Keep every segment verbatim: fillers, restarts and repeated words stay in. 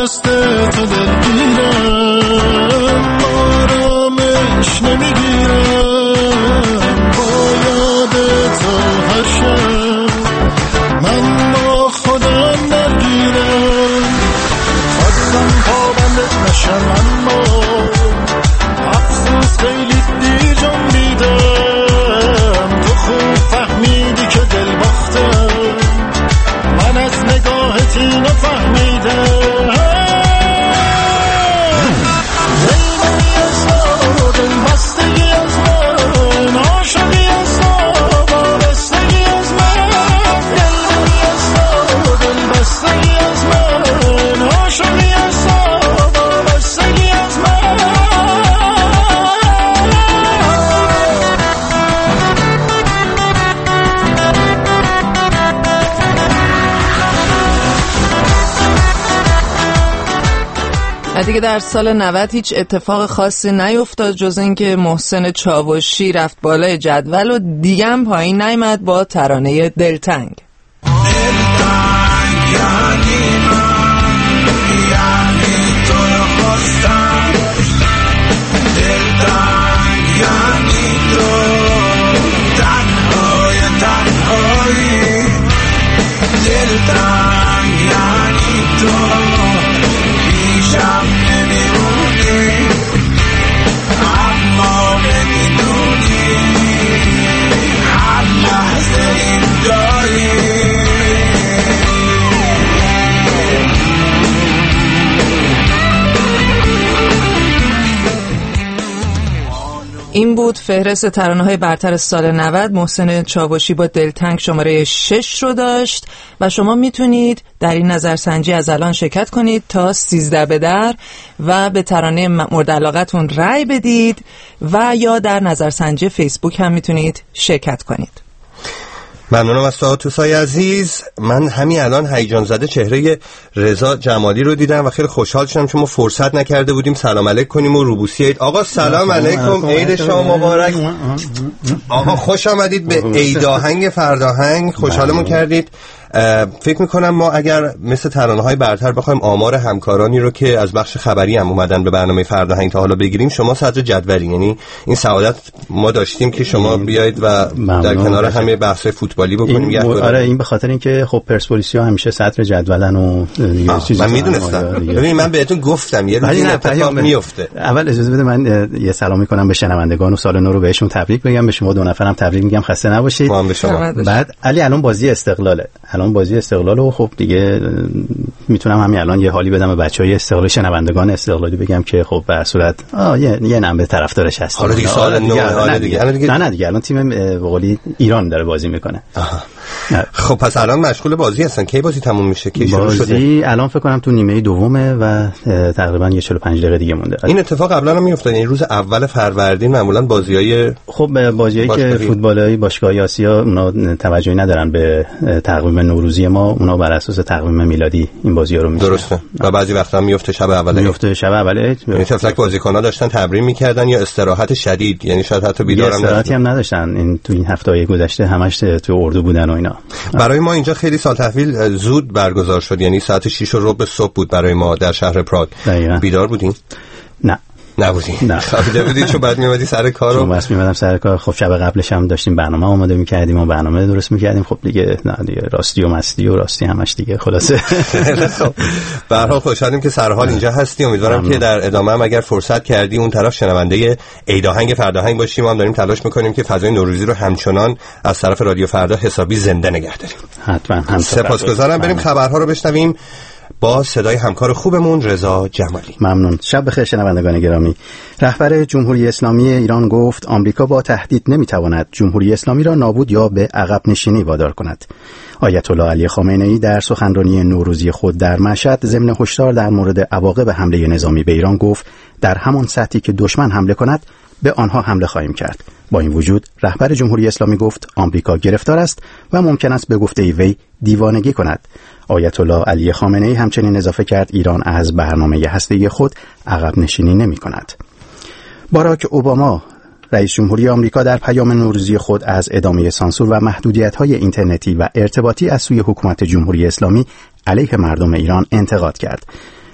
دست تو دلگیرم، آرامش نمیگیرم با یاد تو هر شب، من با خودم درگیرم، خواستم پابند نشم اما افسوس خیلی دیر جنبیدم، تو خوب فهمیدی که دل باختم، من از نگاهت اینو فهمیدم، دل بری از ما، دل بستگی از من، عاشقی از ما، وابستگی از من، دل بری از ما، دل بستگی از من، عاشقی از ما، وابستگی از من. دیگه در سال نود هیچ اتفاق خاصی نیفتاد جز اینکه محسن چاوشی رفت بالای جدول و دیگه هم پایین نیامد با ترانه دلتنگ. دلتنگ یعنی من، یعنی تو رو خواستم، دلتنگ یعنی تو، تنهای تنهایی، دلتنگ یعنی تو، پیشم نمیمونی اما نمیدونی هر لحظه این جایی. این بود فهرست ترانه‌های برتر سال نود. محسن چاوشی با دلتنگ شماره شش رو داشت و شما میتونید در این نظرسنجی از الان شرکت کنید تا سیزده به در و به ترانه مورد علاقتون رأی بدید و یا در نظرسنجی فیسبوک هم میتونید شرکت کنید. ممنونم از تو توسای عزیز. من همین الان هیجان زده چهره رضا جمالی رو دیدم و خیلی خوشحال شدم چون ما فرصت نکرده بودیم سلام علیک کنیم و روبوسی عید. آقا سلام علیکم، عید شما مبارک. آقا خوش آمدید به عید آهنگ فرداهنگ، خوشحالمون کردید. فکر میکنم ما اگر مثل ترانه‌های برتر بخوایم آمار همکارانی رو که از بخش خبری هم اومدن به برنامه فرداهنگ تا حالا بگیریم، شما صدر جدولی، یعنی این سعادت ما داشتیم که شما بیایید و در کنار همه بحث فوتبالی بکنیم. این ب... آره این به خاطر اینکه خب پرسپولیسیا همیشه صدر جدولن و یه چیزی من میدونستم. ببین من بهتون گفتم یه روزی اتفاق میفته. اول اجازه بده من یه سلام میکنم به شنوندگان و سال نو رو بهشون تبریک بگم، به شما دو نفرم تبریک میگم، خسته نباشید. ما هم به شما. بعد علی الان بازی استقلاله، الان بازی استقلال و خب دیگه میتونم همین الان یه حالی بدم به بچهای استقلال، شنوندگان استقلالی بگم که خب به صورت آه یه یه نمبر طرفدارش هست. حالا دیگه سال نو حالا دیگه نه نه دیگه الان تیم به قولی ایران داره بازی میکنه. خب پس الان مشغول بازی هستن. کی بازی تموم میشه؟ کی شروع شده؟ بازی الان فکر کنم تو نیمه دومه و تقریبا یه چهل و پنج دقیقه دیگه مونده. این اتفاق قبلا هم میافتاد، یعنی روز اول فروردین معمولا بازیای خب بازیایی که فوتبالی باشگاهی آسیا اونا توجهی ندارن به تقویم نوروزی ما، اونا بر اساس تقویم میلادی این بازی‌ها رو می‌کنن. درسته. و بعضی وقتا میفته شب اول. میفته شب اول. یعنی تفلک بازیکن‌ها داشتن تمرین می‌کردن یا استراحت شدید، یعنی شاید حتی بیدار هم استراحتی هم نداشتن. این تو این هفته‌های گذشته همش تو اردو بودن و اینا. برای ما اینجا خیلی سال تحویل زود برگزار شد، یعنی ساعت شش و ربع صبح بود برای ما در شهر پراگ. بیدار بودین؟ نه. نبودی؟ نه. خوابیده بودی چون بعد میومدی سر کار رو؟ چون بس میومدم سر کار. خب شب قبلش هم داشتیم برنامه آماده میکردیم و برنامه درست میکردیم. خب دیگه نه دیگه راستی و مستی و راستی همش دیگه خلاصه. خب به هر حال خوشحالیم که سر حال اینجا هستی. امیدوارم ممنون. که در ادامه هم اگر فرصت کردی اون طرف شنونده عید آهنگ فرداهنگ باشیم. ما هم داریم تلاش میکنیم که فضای نوروزی رو همچنان از طرف رادیو فردا حسابی زنده نگه داریم. حتما. سپاسگزارم. بریم خبرها رو بشنویم با صدای همکار خوبمون رضا جمالی. ممنون. شب بخیر شنوندگان گرامی. رهبر جمهوری اسلامی ایران گفت آمریکا با تهدید نمیتواند جمهوری اسلامی را نابود یا به عقب نشینی وادار کند. آیت الله علی خامنه ای در سخنرانی نوروزی خود در مشهد ضمن هشدار در مورد عواقب حمله نظامی به ایران گفت در همان سطحی که دشمن حمله کند به آنها حمله خواهیم کرد. با این وجود رهبر جمهوری اسلامی گفت آمریکا گرفتار است و ممکن است به گفته وی دیوانگی کند. آیت الله علی خامنه ای همچنین اضافه کرد ایران از برنامه هسته‌ای خود عقب نشینی نمی کند. باراک اوباما رئیس جمهوری آمریکا در پیام نوروزی خود از ادامه سانسور و محدودیت‌های اینترنتی و ارتباطی از سوی حکومت جمهوری اسلامی علیه مردم ایران انتقاد کرد.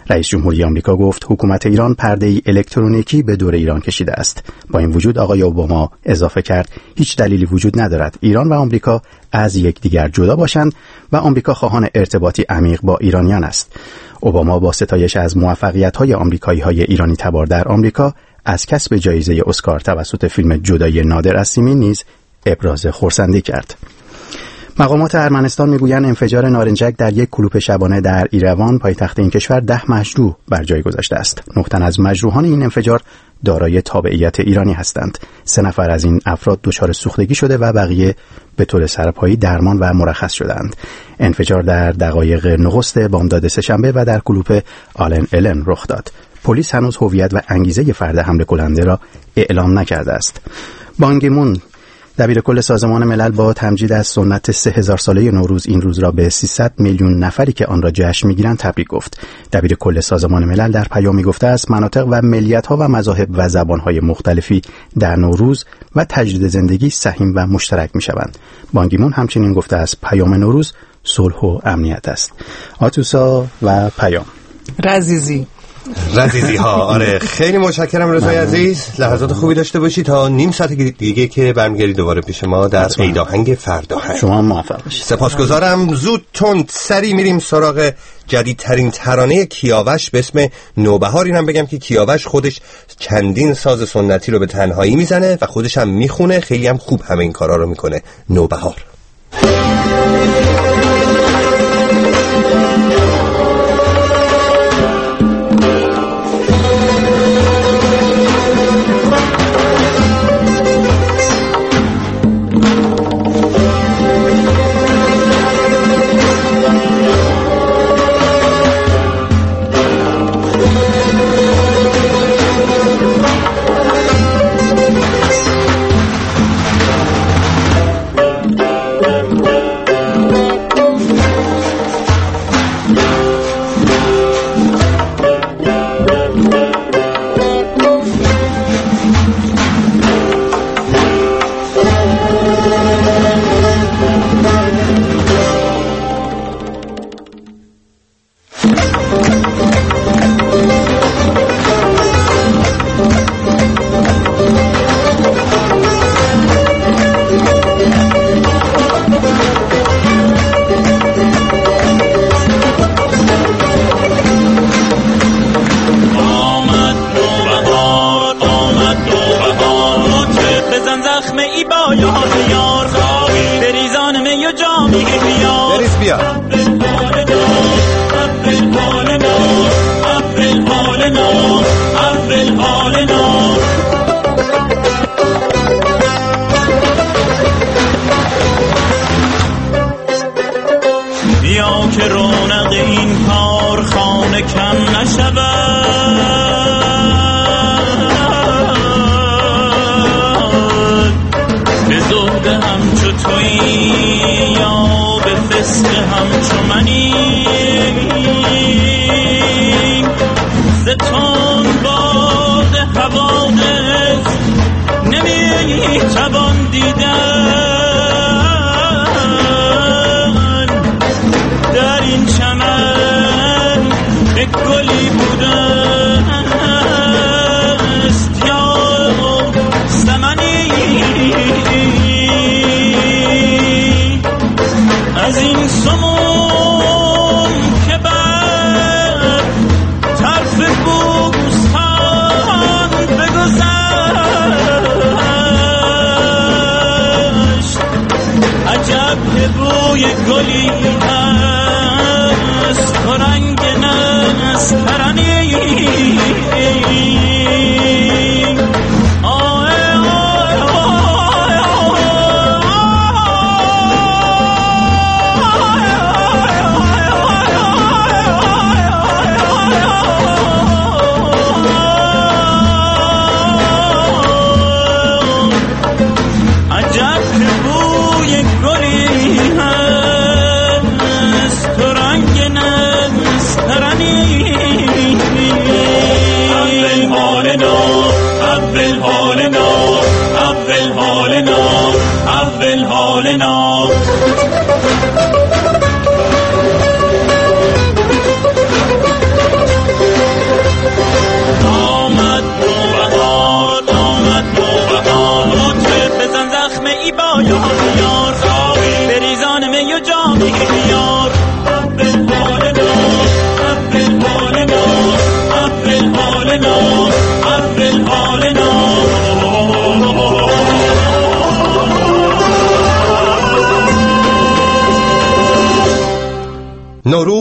رئیس جمهوری آمریکا گفت حکومت ایران پرده‌ای الکترونیکی به دور ایران کشیده است. با این وجود آقای اوباما اضافه کرد هیچ دلیلی وجود ندارد ایران و آمریکا از یکدیگر جدا باشند و آمریکا خواهان ارتباطی عمیق با ایرانیان است. اوباما با ستایش از موفقیت‌های آمریکایی‌های ایرانی تبار در آمریکا از کسب جایزه اسکار توسط فیلم جدایی نادر از سیمین نیز ابراز خرسندی کرد. مقامات ارمنستان میگویند انفجار نارنجک در یک کلوپ شبانه در ایروان پایتخت این کشور ده مجروح بر جای گذاشته است. نه تن از مجروحان این انفجار دارای تابعیت ایرانی هستند. سه نفر از این افراد دچار سوختگی شده و بقیه به طور سرپایی درمان و مرخص شدند. انفجار در دقایق نخست بامداد سه‌شنبه و در کلوپ آلن الن رخ داد. پلیس هنوز هویت و انگیزه فرد حمله کننده را اعلام نکرده است. بان کی مون دبیر کل سازمان ملل با تمجید از سنت سه هزار ساله نوروز این روز را به سیصد میلیون نفری که آن را جشن می‌گیرند تبریک گفت. دبیر کل سازمان ملل در پیامی گفته است مناطق و ملیت‌ها و مذاهب و زبان‌های مختلفی در نوروز و تجدید زندگی سهیم و مشترک می‌شوند. بان کی مون همچنین گفته است پیام نوروز صلح و امنیت است. آتوسا و پیام رزیزی رزیزی ها. آره خیلی متشکرم رضای عزیز. لحظات خوبی داشته باشی تا نیم ساعت دیگه که برمیگردی دوباره پیش ما در ایداهنگ فردا. شما موفق باشید. سپاسگزارم. زود تند سری میریم سراغ جدیدترین ترانه کیاوش به اسم نوبهار. اینم بگم که کیاوش خودش چندین ساز سنتی رو به تنهایی میزنه و خودش هم میخونه، خیلی هم خوب همه این کارا رو میکنه. نوبهار.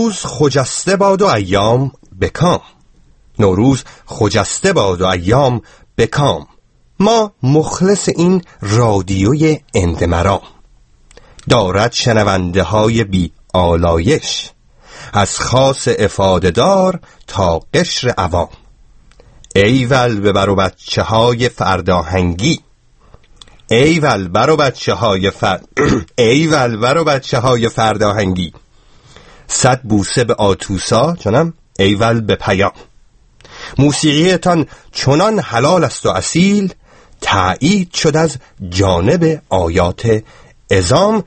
نوروز خجسته باد و ایام بکام. نوروز خجسته باد و ایام بکام. ما مخلص این رادیوی اندمرام. دارد شنونده های بی آلایش، از خاص افاده دار تا قشر عوام. ایول ببر و بچه های فرداهنگی، ایول بر و بچه های فر... ایول بر و بچه های فرداهنگی. صد بوسه به آتوسا جانم، ایول به پیام. موسیقیتان چنان حلال است و اصیل، تایید شد از جانب آیات عظام.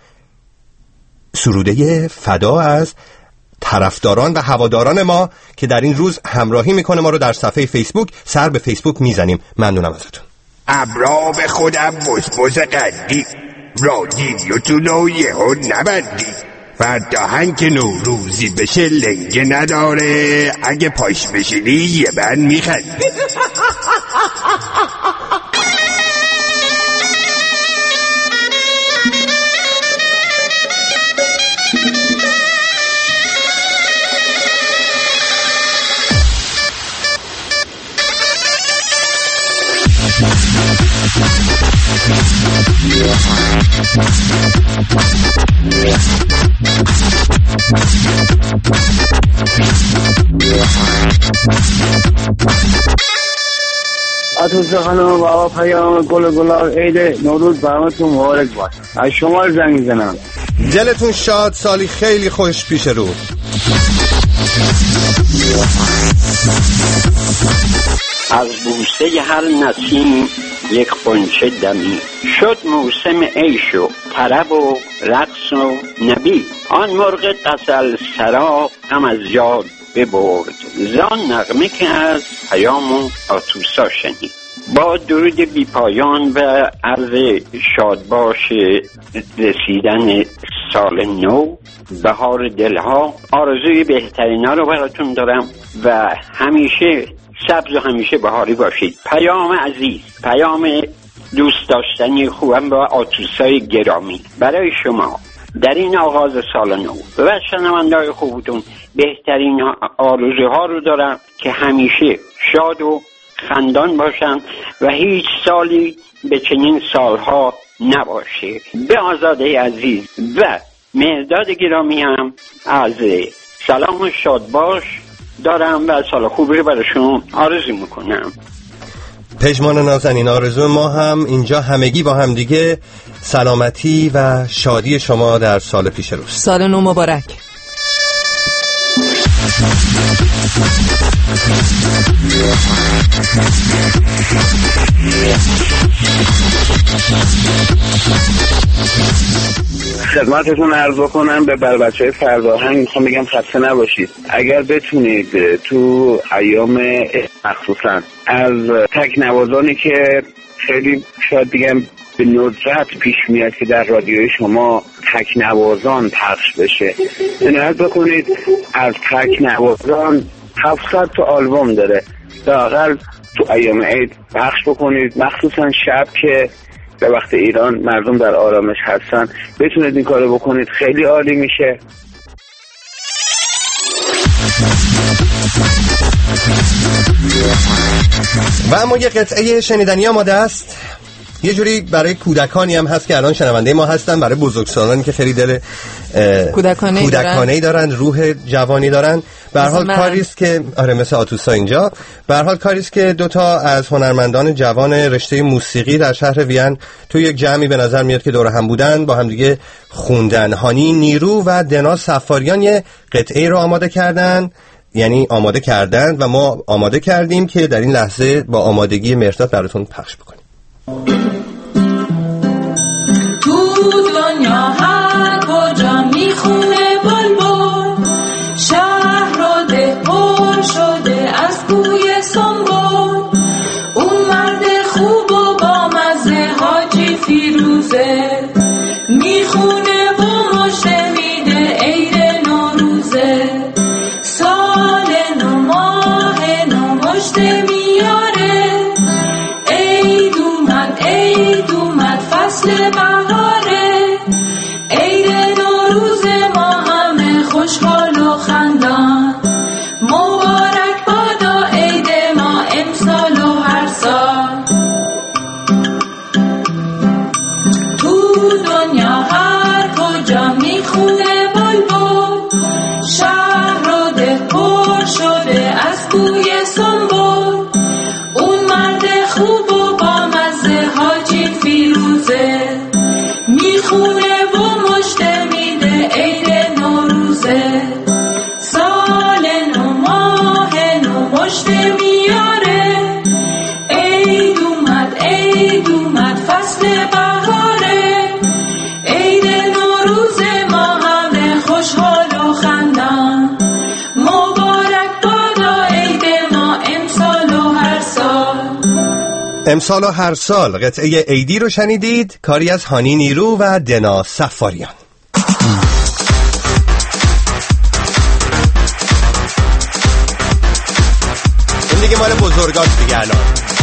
سروده فدا از طرفداران و هواداران ما که در این روز همراهی میکنه ما رو در صفحه فیسبوک. سر به فیسبوک میزنیم. ممنونم ازتون. ابرا به خودم بزبز قدی، رادیوتون رو یهو نبندی. فرداهنگ که نوروزی بشه لنگه نداره، اگه پاش بشینی یه بند میخندی. آتوسا خانم بابا پیام گل گلاب عید نوروز برامتون مبارک باد. از شما زنگ میزنم. دلتون شاد، سالی خیلی خوش پیش رو. از بوسه هر نسیم یک قنچه دمی، شد موسم عیش و طرب و رقص و نبی. آن مرغ غزل سرا غم از یاد ببرد، زان نغمه که از پیام و آتوسا شنید. با درود بی پایان و عرض شادباش رسیدن سال نو، بهار دلها، آرزوی بهترینا رو براتون دارم و همیشه سبز و همیشه بهاری باشید. پیام عزیز، پیام دوست داشتنی خوبم با آتوسای گرامی برای شما در این آغاز سال نو و شنونده‌های خوبتون بهترین آرزوها رو دارم که همیشه شاد و خندان باشن و هیچ سالی به چنین سالها نباشه. به آزاده عزیز و مهرداد گرامی هم از سلام و شادباش دارم و سال خوبی براشون آرزو میکنم. پژمان نازنین، آرزو ما هم اینجا همگی با هم دیگه سلامتی و شادی شما در سال پیش روز. سال نو مبارک. خدمتتون عرض بکنم به بر بچه‌های فرداهنگ میخوام بگم خسته نباشید. اگر بتونید تو ایام مخصوصا از تکنوازانی که خیلی شاید بگم به ندرت پیش میاد که در رادیوی شما تکنوازان پخش بشه، عنایت بکنید. از تکنوازان هفتصد تا آلبوم داره، لااقل تو ایام عید پخش بکنید، مخصوصا شب که به وقت ایران مردم در آرامش هستن. بتونید این کارو بکنید، خیلی عالی میشه. و اما یه قطعه شنیدنی آماده است، یه جوری برای کودکانی هم هست که الان شنونده ما هستن، برای بزرگسالانی که خیلی دل کودکانه کودکانه دارن، روح جوانی دارن. به هر حال کاری است که آره مثل آتوسا اینجا، به هر حال کاری است که دو تا از هنرمندان جوان رشته موسیقی در شهر وین تو یک جمعی به نظر میاد که دور هم بودن، با هم دیگه خوندن. هانی نیرو و دنا سفاریان یه قطعه رو آماده کردن، یعنی آماده کردن و ما آماده کردیم که در این لحظه با آمادگی مهرداد براتون پخش بکنیم. تو دنیا هر کجا میخونه بلبل، شهر و ده پر شده از بوی سنبل. اون مرد خوب و با مزه حاجی فیروزه، میخونه و مژده میده عید نوروزه. سال نو ماه نو مژده میاره، عید اومد عید اومد فصل بهاره. عید نوروز ما همه خوشحال و خندان. کوی سنبول. اون مرد خوب و با مزه حاجی فیروزه، میخونه و مژده میده عید نوروزه. سال نو ماه نو مژده میاره، عید اومد عید اومد فصل بهاره. عید نوروز ما همه خوشحال و خندان، مبارک بادا عید ما امسال و هر سال. امسال و هر سال قطعه عیدی رو شنیدید، کاری از هانی نیرو و دنا صفاریان. این دیگه مال بزرگاست دیگه الان.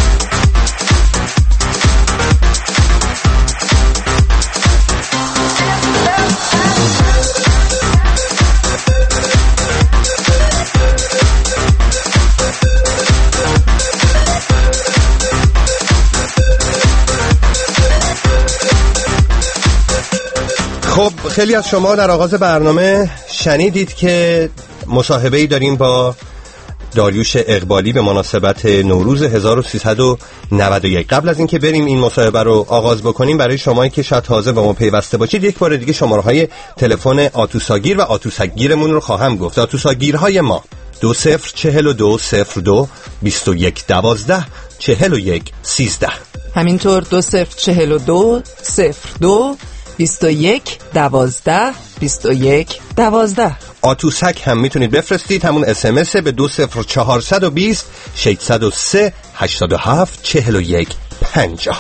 خب خیلی از شما در آغاز برنامه شنیدید که مصاحبه‌ای داریم با داریوش اقبالی به مناسبت نوروز هزار و سیصد و نود و یک. قبل از اینکه بریم این مصاحبه رو آغاز بکنیم، برای شمایی که شاید تازه به ما پیوسته باشید یک بار دیگه شماره‌های تلفن آتوساگیر و آتوسگیرمون رو خواهم گفت. آتوساگیرهای ما دو صفر چهل و دو صفر دو بیست و یک دوازده چهل و یک سیزده، همینطور دو صفر چهل و دو صفر دو بیست و یک دوازده بیست و یک دوازده. آتوسک هم میتونید بفرستید، همون اس ام اس به دو صفر چهارصد و بیست ششصد و سه هشتاد و هفت چهل و یک پنجاه.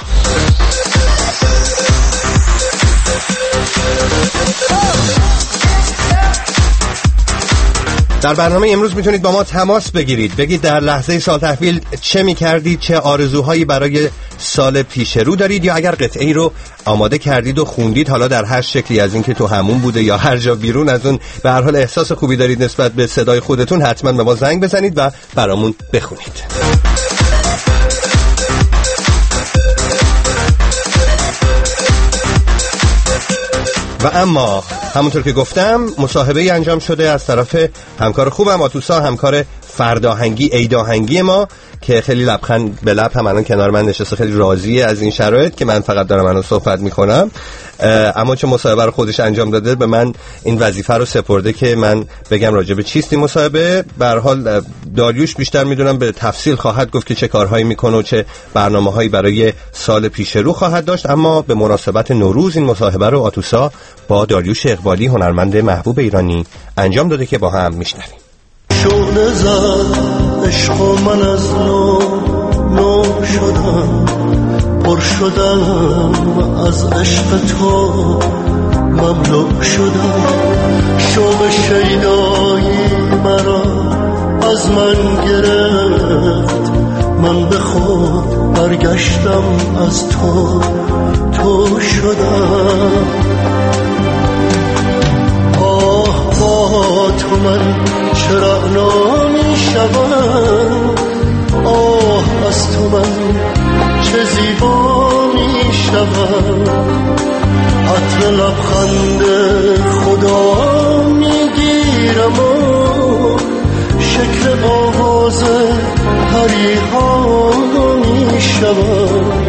در برنامه امروز میتونید با ما تماس بگیرید، بگید در لحظه سال تحویل چه میکردید، چه آرزوهایی برای سال پیش رو دارید، یا اگر قطعه‌ای رو آماده کردید و خوندید، حالا در هر شکلی، از اینکه تو همون بوده یا هر جا بیرون از اون، به هر حال احساس خوبی دارید نسبت به صدای خودتون، حتما به ما زنگ بزنید و برامون بخونید. و اما همونطور که گفتم مصاحبه‌ای انجام شده از طرف همکار خوبم آتوسا، همکار فرداهنگی عیداهنگی ما، که خیلی لبخند به لب هم الان کنار من نشسته، خیلی راضیه از این شرایط که من فقط دارم الان صحبت میکنم. اما چون مصاحبه رو خودش انجام داده، به من این وظیفه رو سپرده که من بگم راجع به چیست این مصاحبه. به هر حال داریوش بیشتر میدونم به تفصیل خواهد گفت که چه کارهایی میکنه و چه برنامه‌هایی برای سال پیش رو خواهد داشت. اما به مناسبت نوروز این مصاحبه رو آتوسا با داریوش اقبالی، هنرمند محبوب ایرانی، انجام داده که با هم میشنویم. شعله زد عشق و من از نو نو شدم، پر شدم از عشق تو مملو شدم. شوق شیدایی مرا از من گرفت، من به خود برگشتم از تو تو شدم. آه با تو من چرا نمی شدم، آه از تو من چه زیبا می شدم. عطر لبخند خدا می گیرم و شکل آواز پریها می شدم.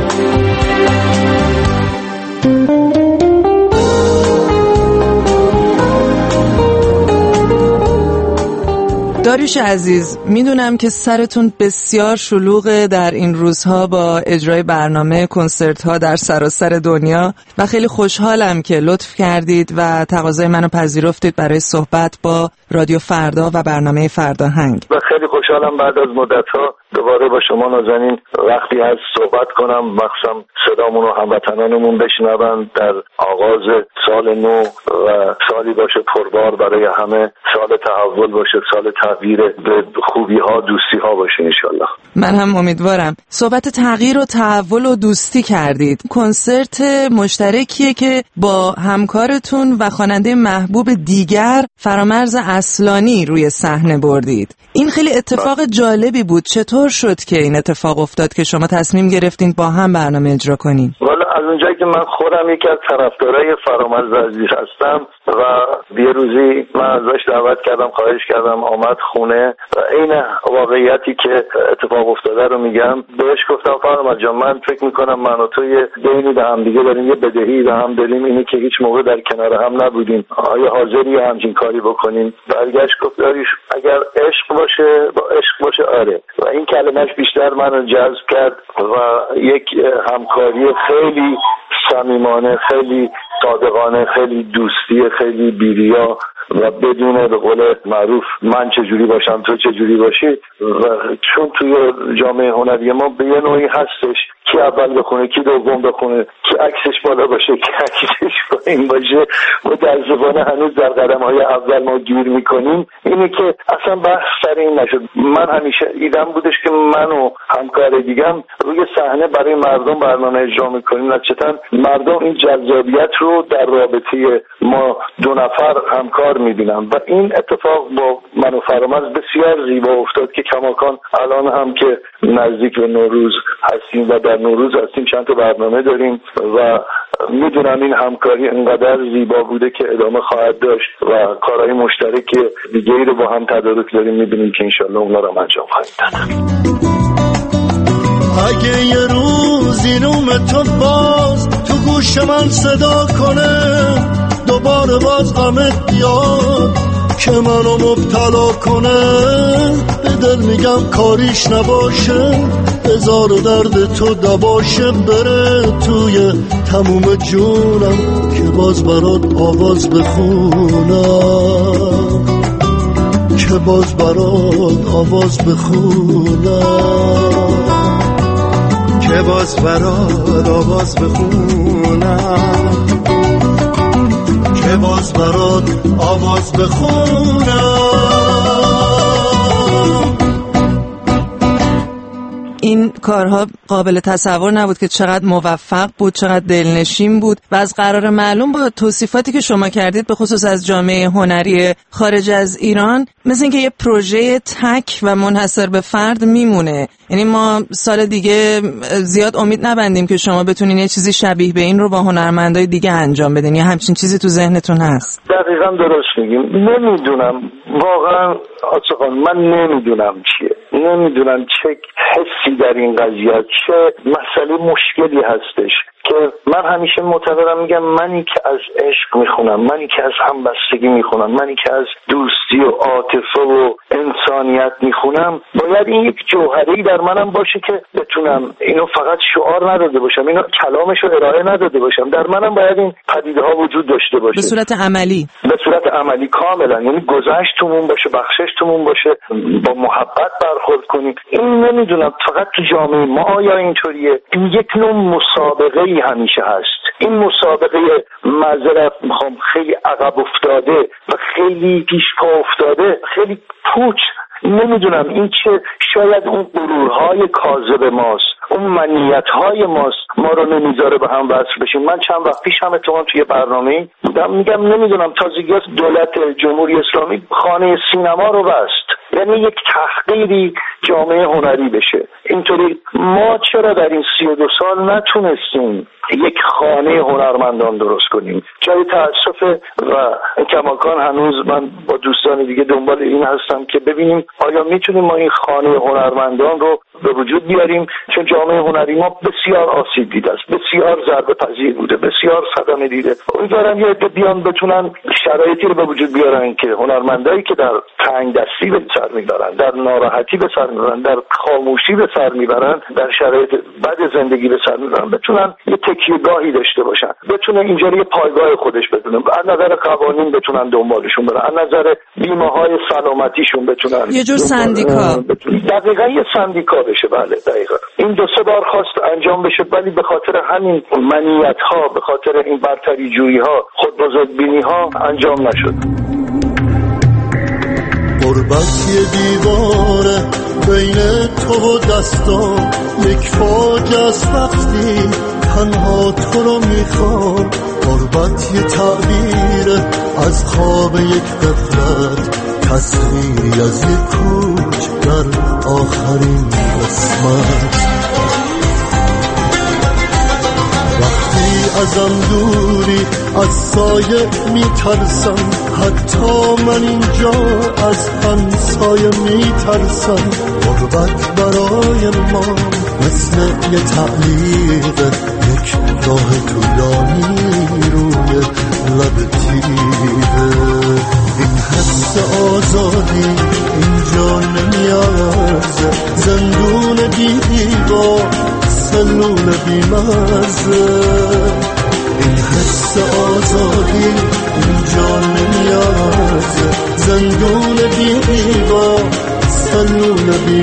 داریوش عزیز، میدونم که سرتون بسیار شلوغه در این روزها با اجرای برنامه کنسرت ها در سراسر دنیا و خیلی خوشحالم که لطف کردید و تقاضای منو پذیرفتید برای صحبت با رادیو فردا و برنامه فرداهنگ. و خیلی خوشحالم بعد از مدت ها دوباره با شما نازنین وقتی از صحبت کنم، مخصوصا صدامون و هموطنانمون بشنون در آغاز سال نو و سالی باشه پربار برای همه، سال تحول باشه، سال تغییر به خوبی ها، دوستی ها باشه انشالله. من هم امیدوارم. صحبت تغییر و تحول و دوستی کردید. کنسرت مشترکیه که با همکارتون و خواننده محبوب دیگر فرامرز اصلانی روی صحنه بردید. این خیلی اتفاق جالبی بود. چطور شد که این اتفاق افتاد که شما تصمیم گرفتین با هم برنامه اجرا کنین؟ والا از اونجایی که من خودم یکی از طرفدارای فرامرز عزیز هستم و یه روزی من ازش دعوت کردم، خواهش کردم آمد خونه و عین واقعیتی که اتفاق افتاده رو میگم. بهش گفتم فرامرز جان، من فکر میکنم من و تو یه دینی به هم دیگه داریم، یه بدهی به هم داریم، اینی که هیچ موقع در کنار هم نبودیم، آیا حاضری همچین کاری بکنیم؟ برگشت گفت داریش اگر عشق باشه با عشق باشه آره. و این کلمش بیشتر منو جذب کرد و یک همکاری خیلی صمیمانه، خیلی صادقانه، خیلی دوستی، خیلی بیریا و بدون به قول معروف من چجوری باشم تو چجوری باشی. و چون توی جامعه هنری ما به یه نوعی هستش کی اول بخونه کی دوم بخونه، کی عکسش بالا باشه کی عکسش پایین باشه، متاسفانه هنوز در قدم‌های اول ما گیر میکنیم. اینه که اصلا بحث سر این نشد. من همیشه ایدم بودش که من و همکار دیگم روی صحنه برای مردم برنامه اجرا میکنیم، نتیجتاً مردم این جذابیت رو در رابطه ما دو نفر همکار میبینم و این اتفاق با من و فرامرز بسیار زیبا افتاد که کماکان الان هم که نزدیک به نوروز هستیم و در نوروز هستیم چند تا برنامه داریم و میدونم این همکاری انقدر زیبا بوده که ادامه خواهد داشت و کارهای مشترک دیگه ای رو با هم تدارک داریم میبینیم که انشالله اونا رو انجام خواهیم داد. اگه یه روزی نوم تو باز تو گوش من صدا کنه، دوباره باز غمت بیاد که منو مبتلا کنه، به دل میگم کاریش نباشه، هزار درد تو دباشه، بره توی تموم جونم که باز برات آواز بخونم، که باز برات آواز بخونم، که باز برات آواز بخونم، که باز برات آواز بخونم. این کارها قابل تصور نبود که چقدر موفق بود، چقدر دلنشین بود و از قرار معلوم با توصیفاتی که شما کردید به خصوص از جامعه هنری خارج از ایران، مثل اینکه یه پروژه تک و منحصر به فرد میمونه. یعنی ما سال دیگه زیاد امید نبندیم که شما بتونین یه چیزی شبیه به این رو با هنرمندای دیگه انجام بدین، یا همچین چیزی تو ذهنتون هست؟ دقیقاً درست میگیم. نمیدونم واقعا آسفان، من نمیدونم چیه، نمیدونم چه حسی در این قضیه، چه مسئله مشکلی هستش که من همیشه معتبرم میگم منی که از عشق میخونم، منی که از همبستگی میخونم، منی که از دوستی و عاطفه و انسانیت میخونم، باید این یک جوهری در منم باشه که بتونم اینو فقط شعار نداده باشم، اینو کلامشو ارائه نداده باشم، در منم باید این پدیده ها وجود داشته باشه به صورت عملی، به صورت عملی کاملا. یعنی گذشت تومون باشه، بخشش تومون باشه، با محبت برخورد کنیم. این نمیدونم فقط تو جامعه ما آیا اینطوریه؟ این یک نوع مسابقه همیشه هست. این مسابقه معذرت میخوام خیلی عقب افتاده و خیلی پیش پا افتاده، خیلی پوچ. نمیدونم این چه، شاید اون غرورهای کاذب ماست، اون منیت‌های ماست ما رو نمیذاره به هم وصل بشیم. من چند وقت پیش هم اتفاقا توی برنامه‌ای بودم، میگم نمیدونم تازگی از دولت جمهوری اسلامی خانه سینما رو بست، یعنی یک تحقیری جامعه هنری بشه. اینطوری ما چرا در این سی و دو سال نتونستیم یک خانه هنرمندان درست کنیم؟ جای تأسف و کماکان هنوز من با دوستان دیگه دنبال این هستم که ببینیم آیا میتونیم ما این خانه هنرمندان رو به وجود بیاریم، چون جامعه هنری ما بسیار آسیب دیده است، بسیار ضربه پذیر بوده، بسیار صدمه دیده. امیدوارم یه عده بیان بتونن شرایطی رو به وجود بیارن که هنرمندایی که در تنگ دستی به سر میبرن، در ناراحتی به سر میبرن، در خاموشی به سر میبرن، در شرایط بد زندگی به سر میبرن، بتونن یه تکیه‌گاهی داشته باشن، بتونن اینجا یه پایگاه خودش بدونن، از نظر قوانین بتونن دنبالشون برن، از نظر بیمه‌های سلامتیشون بتونن یه جور سندیکا، دقیقاً یه سندیکا بشه. بله دقیقاً این دو سه بار خواست انجام بشه، ولی به خاطر همین منیت‌ها، به خاطر این برتری جویی‌ها، خود بزرگبینی‌ها انجام نشد. غربت یه دیواره بین تو و دستان، یک فاجعه است وقتی تنها تو رو میخوام. غربت یه تعبیره از خواب یک غفلت، تصویری از یک کوچ در آخرین قسمت. وقتی سایه میترسم، حتی من اینجا از همسایه میترسم. غربت برای ما مثل یه تعلیق، یک راه طولانی روی لب تیغه. این حس آزادی اینجا نمیارزه، زندون بی دیوار، سلول بی مرزه. این حس آزادی اینجا نمیارزه، زندون بی دیوار، سلول بی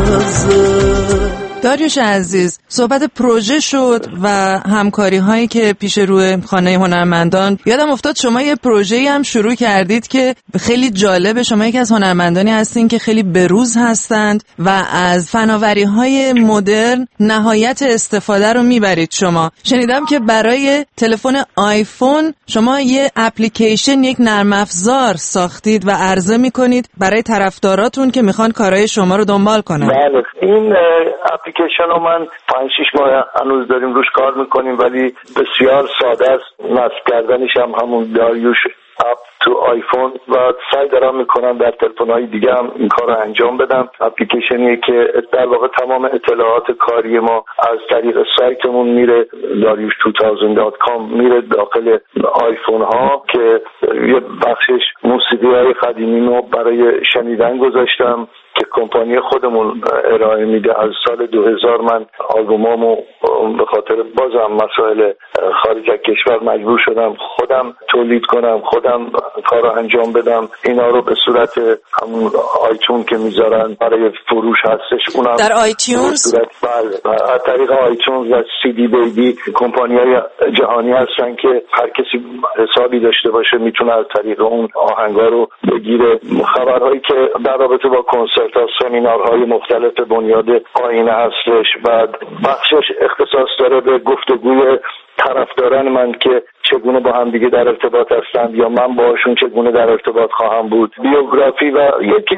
مرزه. داریوش عزیز، صحبت پروژه شد و همکاری هایی که پیش روی خانه هنرمندان. یادم افتاد شما یه پروژه‌ای هم شروع کردید که خیلی جالبه. شما یکی از هنرمندانی هستین که خیلی بروز هستند و از فناوری های مدرن نهایت استفاده رو میبرید. شما شنیدم که برای تلفن آیفون شما یه اپلیکیشن، یک نرم افزار ساختید و عرضه میکنید برای طرفداراتون که میخوان کارهای شما رو دنبال کنن. بله، این اپلیکیشن رو من پنج شش ماه هنوز داریم روش کار میکنیم، ولی بسیار ساده است. نصب کردنش هم همون داریوش اپ تو آیفون و سعی دارم میکنم در تلفن‌های دیگه هم این کار رو انجام بدم. اپلیکیشنیه که در واقع تمام اطلاعات کاری ما از طریق سایتمون میره، داریوش دو هزار دات کام، میره داخل آیفون ها که یه بخشش موسیقی‌های قدیمی رو برای شنیدن گذاشتم که کمپانی خودمون ارائه میده. از سال دو هزار من آلبومامو به خاطر بازم مسائل خارج از کشور مجبور شدم خودم تولید کنم، خودم کار رو انجام بدم. اینا رو به صورت همون آیتون که میذارن برای فروش هستش، اونم در آیتیونز. بله، از طریق آیتونز و سی دی بیبی کمپانی‌های جهانی هستن که هر کسی حسابی داشته باشه میتونه از طریق اون آهنگا رو بگیره. خبرهایی که در رابطه با کنسرت ها، سمینارهای مختلف بنیاد آینه هستش. بعد بخشش اختصاص داره به گفتگوی طرفداران من که چگونه با هم دیگه در ارتباط هستند یا من باشون چگونه در ارتباط خواهم بود. بیوگرافی و یکی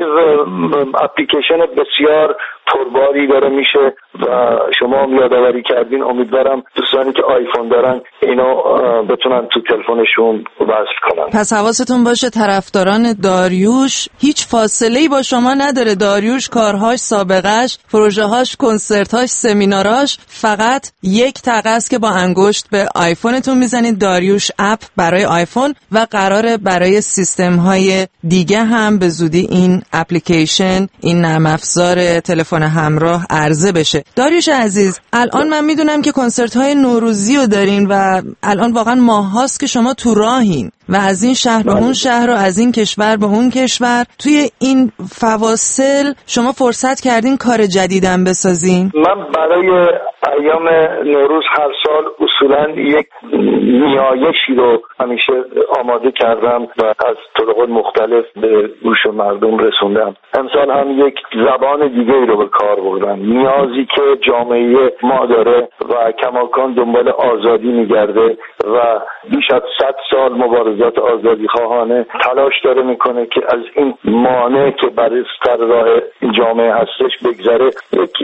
اپلیکیشن بسیار پرباری داره میشه و شما هم یادآوری کردین. امیدوارم دوستانی که آیفون دارن اینو بتونن تو تلفنشون وصل کنن. پس حواستون باشه طرفداران داریوش هیچ فاصله‌ای با شما نداره. داریوش کارهاش، سابقه‌اش، پروژه‌هاش، کنسرت‌هاش، سمیناراش فقط یک تقه است که با انگشت به آیفونتون میزنید، داریوش اپ برای آیفون، و قراره برای سیستم‌های دیگه هم به زودی این اپلیکیشن، این نرم افزار تلفن همراه عرضه بشه. داریوش عزیز، الان من میدونم که کنسرت‌های نوروزی رو دارین و الان واقعا ماهاست که شما تو راهین و از این شهر به اون شهر و از این کشور به اون کشور. توی این فواصل شما فرصت کردین کار جدیدم بسازین؟ من برای ایام نوروز هر سال اصولا یک نیایشی رو همیشه آماده کردم و از طرق مختلف به گوش مردم رسوندم. امسال هم یک زبان دیگه ای رو به کار بردم. نیازی که جامعه ما داره و کماکان دنبال آزادی میگرده و بیش از صد سال مبارزات آزادی خواهانه تلاش داره میکنه که از این مانع که بر سر راه جامعه هستش بگذره. یک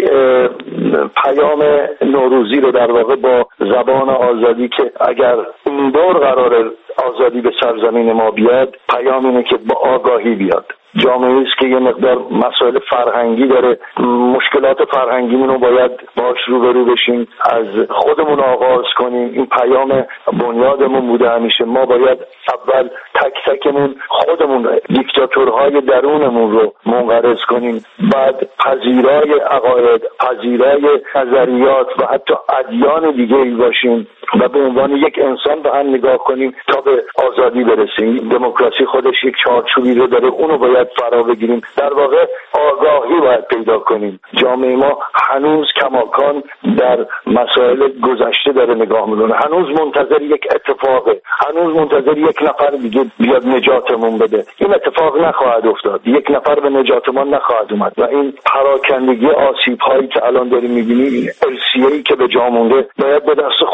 پیام نوروزی رو در واقع با زبان آزادی که اگر این دور قرار آزادی به سرزمین ما بیاد، پیام اینه که با آگاهی بیاد. جامعه است که یه مقدار مسائل فرهنگی داره، مشکلات فرهنگیمون رو باید باش روبرو بشیم، از خودمون آغاز کنیم. این پیام بنیادمون بوده همیشه. ما باید اول تک تکمون خودمون دیکتاتورهای درونمون رو منقرض کنیم، بعد پذیرای عقاید، پذیرای نظریات و حتی ادیان دیگه‌ای باشیم و به عنوان یک انسان به هم نگاه کنیم تا به آزادی برسیم. دموکراسی خودش یک چارچوبی رو داره، اونو باید فرا بگیریم. در واقع آگاهی باید پیدا کنیم. جامعه ما هنوز کماکان در مسائل گذشته داره نگاه میکنه، هنوز منتظر یک اتفاقه، هنوز منتظر یک نفر دیگه بیاد نجاتمون بده. این اتفاق نخواهد افتاد، یک نفر به نجات ما نخواهد اومد و این پراکندگی آسیب هایی که الان داریم میبینیم، این ارثیه‌ای که به جا مونده، باید به دست خود مردم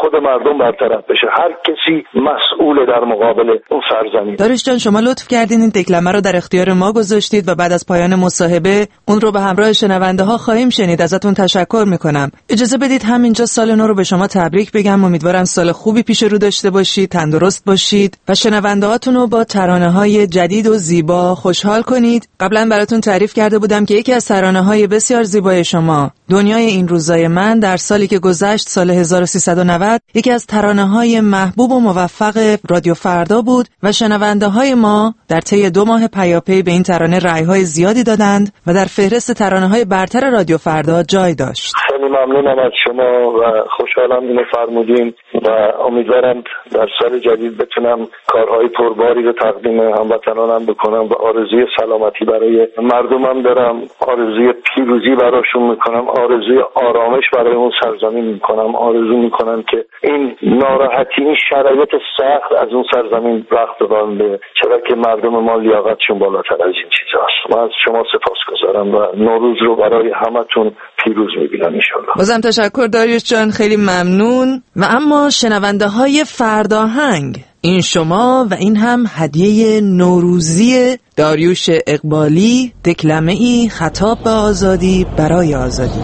مردم برطرف بشه. هر کسی مسئول در مقابل اون سرزمین. داریوش جان شما لطف کردین این دکلمه رو در اختیار ما گذاشتید و بعد از پایان مصاحبه اون رو به همراه شنونده ها خواهیم شنید. ازتون تشکر میکنم. اجازه بدید همینجا سال نو رو به شما تبریک بگم. امیدوارم سال خوبی پیش رو داشته باشید، تندرست باشید و شنونده هاتون رو با ترانه های جدید و زیبا خوشحال کنید. قبلا براتون تعریف کرده بودم که یکی از ترانه های بسیار زیبای شما، دنیای این روزای من، در سالی که گذشت سال هزار و سیصد و نود یکی از ترانه های محبوب و موفق رادیو فردا بود و شنونده های ما در طی دو ماه پیاپی به این ترانه رأی های زیادی دادند و در فهرست ترانه های برتر رادیو فردا جای داشت. خیلی ممنونم از شما و خوشحالم اینو فرمودین و امیدوارم در سال جدید بتونم کارهای پرباری رو تقدیم هموطنانم بکنم و آرزوی سلامتی برای مردمم دارم، آرزوی پیروزی براشون میکنم، آرزوی آرامش برای اون سرزمین میکنم. آرزو میکنم که این ناراحتی، این شرایط سخت از اون سرزمین رخت ببنده، چرا که مردم ما لیاقتشون بالاتر از این چیزاست. من از شما سپاسگزارم و نوروز رو برای همتون پیروز میبینم انشالله. بازم تشکر داریوش جان، خیلی ممنون. و اما شنونده های فرداهنگ، این شما و این هم هدیه نوروزی داریوش اقبالی، دکلمه ای خطاب به آزادی برای آزادی.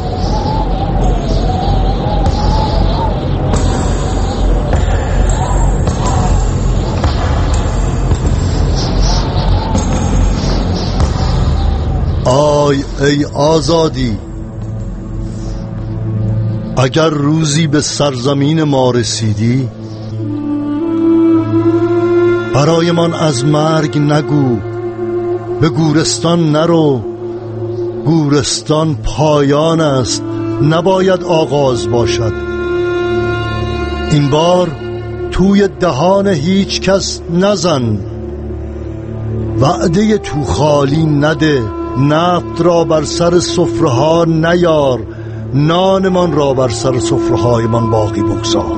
آی ای آزادی، اگر روزی به سرزمین ما رسیدی، برایمان از مرگ نگو، به گورستان نرو، گورستان پایان است، نباید آغاز باشد. این بار توی دهان هیچ کس نزن، وعده تو خالی نده، نفت را بر سر سفره ها نیار، نانمان را بر سر سفره های من باقی بگذار.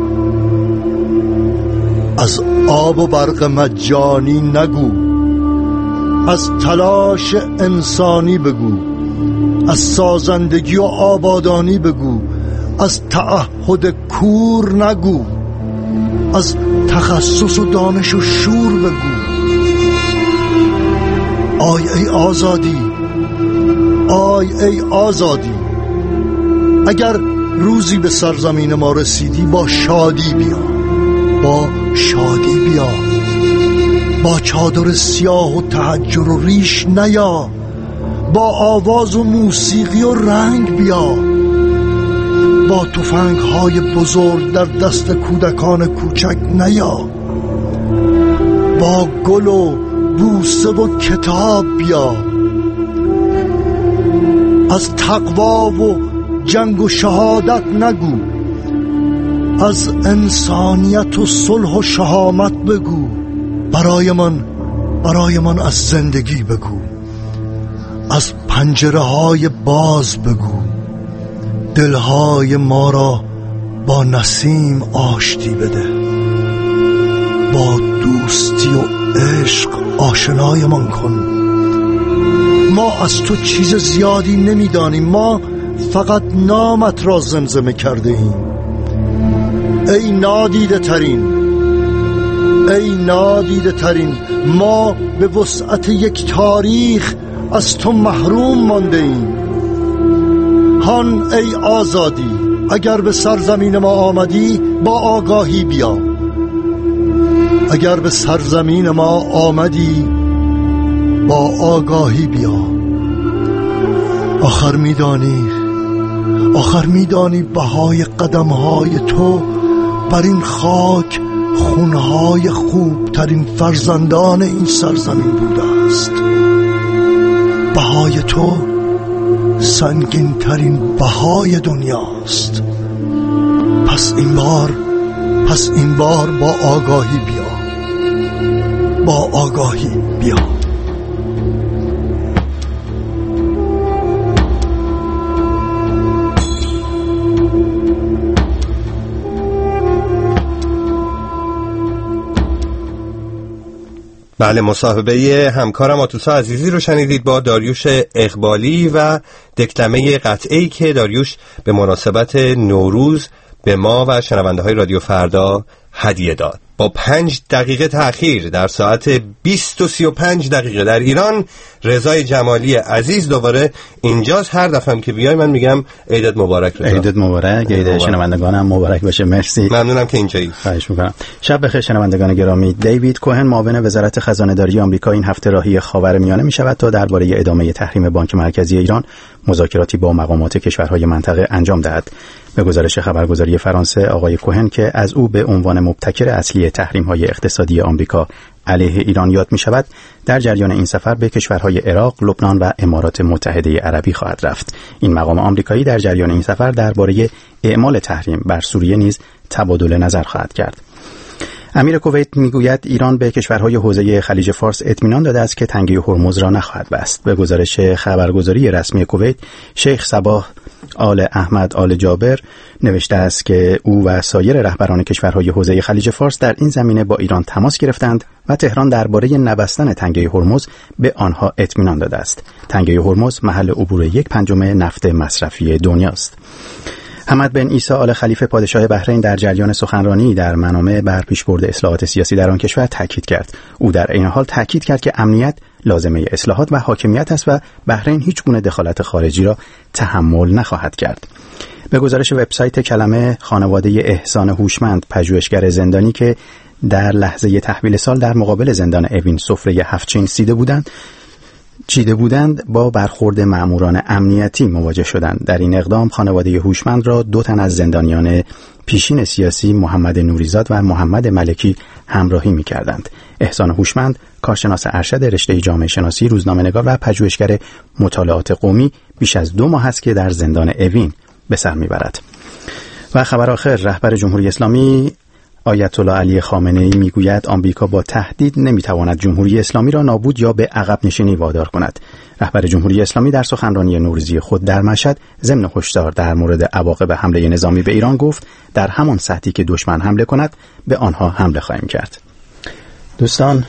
از آب و برق مجانی نگو، از تلاش انسانی بگو، از سازندگی و آبادانی بگو، از تعهد کور نگو، از تخصص و دانش و شور بگو. آی ای آزادی، آی ای آزادی، اگر روزی به سرزمین ما رسیدی، با شادی بیا، با شادی بیا، با چادر سیاه و تحجر و ریش نیا، با آواز و موسیقی و رنگ بیا، با تفنگ های بزرگ در دست کودکان کوچک نیا، با گل و بوسه و کتاب بیا، از تقوا و جنگ و شهادت نگو، از انسانیت و صلح و شهامت بگو. برای من برای من از زندگی بگو، از پنجره های باز بگو، دلهای ما را با نسیم آشتی بده، با دوستی و عشق آشنایمان کن. ما از تو چیز زیادی نمیدانیم، ما فقط نامت را زمزمه کرده ایم. ای نادیده ترین، ای نادیده ترین، ما به وسعت یک تاریخ از تو محروم مانده ایم. هان ای آزادی، اگر به سرزمین ما آمدی، با آگاهی بیا. اگر به سرزمین ما آمدی، با آگاهی بیا. آخر میدانی آخر میدانی بهای قدمهای تو بر این خاک خونهای خوب ترین فرزندان این سرزمین بوده است. بهای تو سنگین ترین بهای دنیاست. پس این بار پس این بار با آگاهی بیا، با آگاهی بیا. بله، مصاحبه همکارم آتوسا عزیزی رو شنیدید با داریوش اقبالی و دکلمه قطعه‌ای که داریوش به مناسبت نوروز به ما و شنونده های رادیو فردا هدیه داد. با پنج دقیقه تأخیر در ساعت بیست و سی و پنج دقیقه در ایران، رضا جمالی عزیز دوباره اینجاست. هر دفعه هم که بیای من میگم عیدت مبارک رضا. عیدت مبارک، عید شنوندگانم مبارک باشه. مرسی، ممنونم که اینجایی. خواهش میکنم. شب بخیر شنوندگان گرامی. دیوید کوهن معاون وزارت خزانه داری آمریکا این هفته راهی خاورمیانه میشود تا درباره ادامه تحریم بانک مرکزی ایران مذاکراتی با مقامات کشورهای منطقه انجام دهد. به گزارش خبرگزاری فرانسه، آقای کوهن که از او به عنوان مبتکر اصلی تحریم‌های اقتصادی آمریکا علیه ایران یاد می‌شود، در جریان این سفر به کشورهای عراق، لبنان و امارات متحده عربی خواهد رفت. این مقام آمریکایی در جریان این سفر درباره اعمال تحریم بر سوریه نیز تبادل نظر خواهد کرد. امیر کویت میگوید ایران به کشورهای حوزه خلیج فارس اطمینان داده است که تنگه هرمز را نخواهد بست. به گزارش خبرگزاری رسمی کویت، شیخ صباح آل احمد آل جابر نوشته است که او و سایر رهبران کشورهای حوزه خلیج فارس در این زمینه با ایران تماس گرفتند و تهران درباره نبستن تنگه هرمز به آنها اطمینان داده است. تنگه هرمز محل عبور یک پنجم نفت مصرفی دنیاست. حمد بن عیسی آل خلیفه پادشاه بحرین در جریان سخنرانی در منامه بر پیشبرد اصلاحات سیاسی در آن کشور تاکید کرد. او در این حال تاکید کرد که امنیت لازمه اصلاحات و حاکمیت است و بحرین هیچ گونه دخالت خارجی را تحمل نخواهد کرد. به گزارش وبسایت کلمه، خانواده احسان هوشمند، پژوهشگر زندانی که در لحظه تحویل سال در مقابل زندان اوین سفره هفت چین سیده بودند چیده بودند با برخورد مأموران امنیتی مواجه شدند. در این اقدام خانواده هوشمند را دو تن از زندانیان پیشین سیاسی محمد نوریزاد و محمد ملکی همراهی می‌کردند. احسان هوشمند کارشناس ارشد رشته جامعه شناسی، روزنامه‌نگار و پژوهشگر مطالعات قومی بیش از دو ماه است که در زندان اوین به سر می‌برد. و خبر آخر، رهبر جمهوری اسلامی آیت الله علی خامنه‌ای میگوید آمریکا با تهدید نمیتواند جمهوری اسلامی را نابود یا به عقب نشینی وادار کند. رهبر جمهوری اسلامی در سخنرانی نوروزی خود در مشهد ضمن هشدار در مورد عواقب حمله نظامی به ایران گفت در همان سطحی که دشمن حمله کند به آنها حمله خواهیم کرد. دوستان،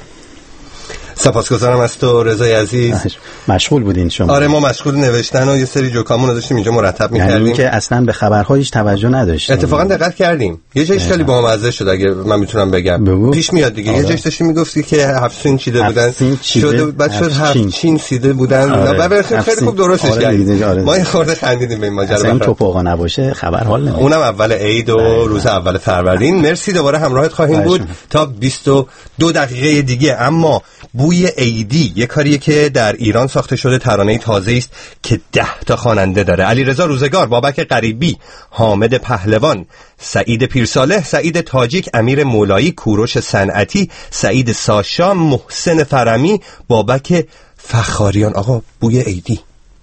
سپاسگزارم از تو رضای عزیز. مشغول بودین شما؟ آره، ما مشغول نوشتن و یه سری جوکامون رو داشتیم اینجا مرتب می‌کردیم. یعنی که اصلا به خبرها هیچ توجه نداشتیم. اتفاقا دقت کردیم. یه جایش خیلی بامزه شد اگه من میتونم بگم. بگو. پیش میاد دیگه. آره. یه جایش داشتی میگفتی که هفت‌چین چیده بودن. شده بعد شد هفت‌چین سیده بودن. آره. خیلی خیلی خوب درستش آره کردیم. آره. ما یه خورده خندیدیم به این ماجرا. اصلا توپوقا نباشه خبر حال نمیده. اونم اول عید و آره. روز اول فروردین. مرسی، دوباره همراهت خواهیم آره. بود تا بیست و دو دقیقه دیگه. اما بوی عیدی یک کاریه که در ایران ساخته شده، ترانه تازه است که ده تا خواننده داره: علیرضا روزگار، بابک غریبی، حامد پهلوان، سعید پیرصالح، سعید تاجیک، امیر مولایی، کوروش صنعتی، سعید ساشا، محسن فرمی، بابک فخاریان. آقا بوی عیدی.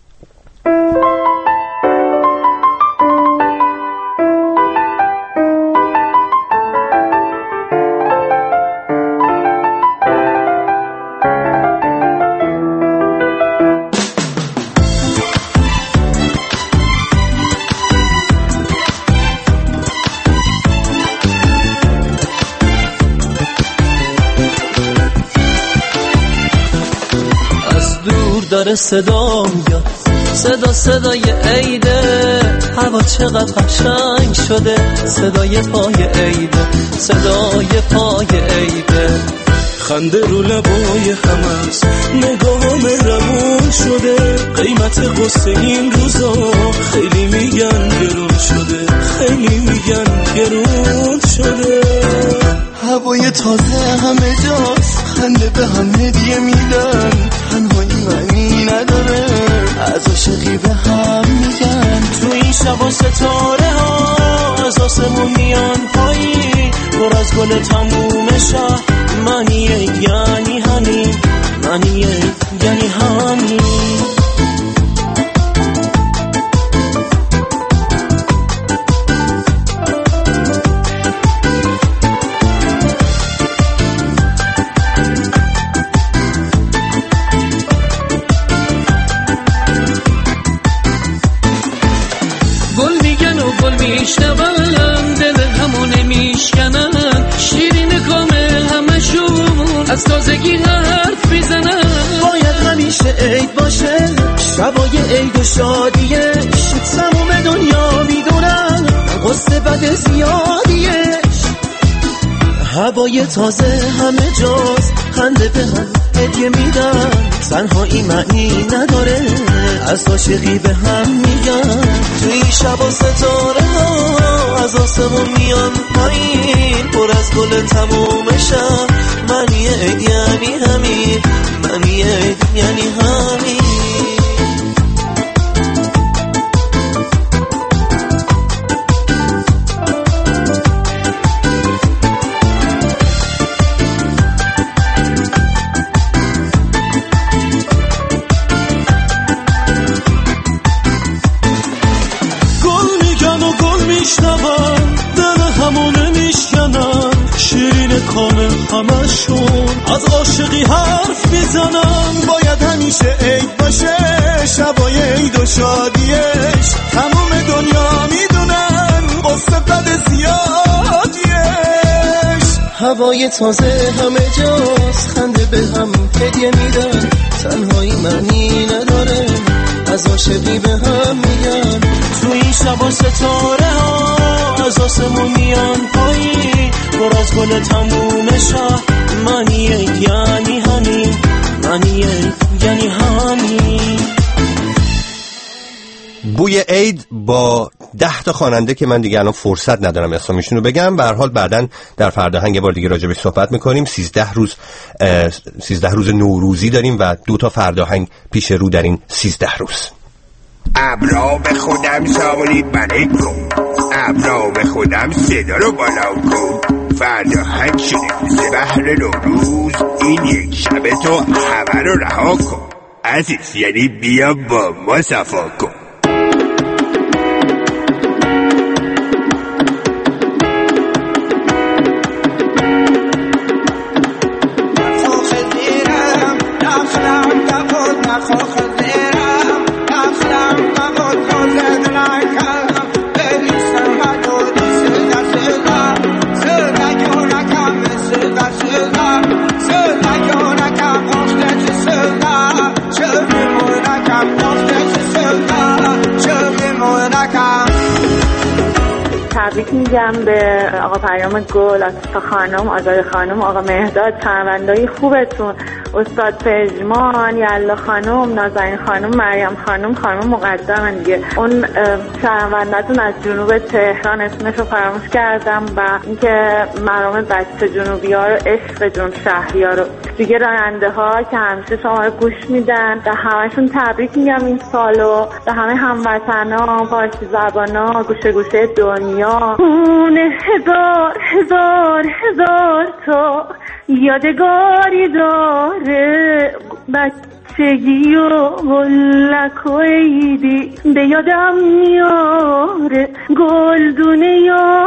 داره صدا میاد، صدا صدای عیده، هوا چقدر قشنگ شده، صدای پای عیده، صدای پای عیده، خنده رو لبای هم است، نگاه مهربون شده، قیمت قصه این روزا خیلی میگن گرون شده، خیلی میگن گرون شده. هوای تازه همه جاست، خنده به هم هدیه میدن، تنهایی معنی نداره، از عاشقی به هم میگن. تو این شبا ستاره ها از آسمون میان پایی، پر از گل تموم شهر، معنیه یعنی همین، معنیه یعنی همین. میشنون دل همونه میشکنن، شیرین کامل همشون از تازگی حرف میزنن. باید همیشه عید باشه، شبای عید و شادیش تموم دنیا میدونن، قصه بد زیادیش. هوای تازه همه جاست، خنده به هم هدیه میدن، تنهایی معنی نداره، از عاشقی به هم میگن. تو این شب و ستاره ها از آسمون میان پایین، پر از گل تموم شب. معنی عید یعنی همین، معنی عید یعنی همین. همشون از عاشقی حرف میزنن، باید همیشه عید باشه، شبای عید و شادیش. تموم دنیا میدونن قصه بد زیادیش. هوای تازه همه جاست، خنده به هم هدیه میدن، تنهایی معنی نداره، از عاشقی به هم میگن. تو این شبا ستاره ها از آسمون میان پایین، پر از گل تموم شب. معنی عید یعنی همین، معنی عید یعنی همین. بوی عید با ده تا خواننده که من دیگه الان فرصت ندارم اسمشون رو بگم. به هر حال بعداً در فردا یه بار دیگه راجع بهش صحبت میکنیم. سیزده روز سیزده روز نوروزی داریم و دو تا فرداهنگ پیش رو در این سیزده روز. ابرا به خودم سوارید برای کن، ابرا به خودم صدا رو بالا کن. فرداهنگ شده روز بحر نوروز، این یک شب تو همه رو رها کن. عزیز یعنی بیا با ما صفا کن. تبریک میگم به آقا پیام گل، آتیفا خانم، آزاد خانم، آقا مهداد، شنونده‌های خوبتون، استاد پژمان، یلا خانم، نازنین خانم، مریم خانم، خانم مقدم دیگه. اون شنونده‌تون از جنوب تهران اسمشو فراموش کردم و اینکه مرام بچه جنوبی‌ها رو، عشق جنوب شهری‌ها رو، دیگه راننده‌ها که همیشه شما رو گوش میدن، به همشون تبریک میگم این سالو، به همه هموطنا، فارسی زبانا، گوشه گوشه دنیا. اون هزار هزار هزار تا یادگاری داره، بچگی و گلک و عیدی به یادم میاره، گلدونه یا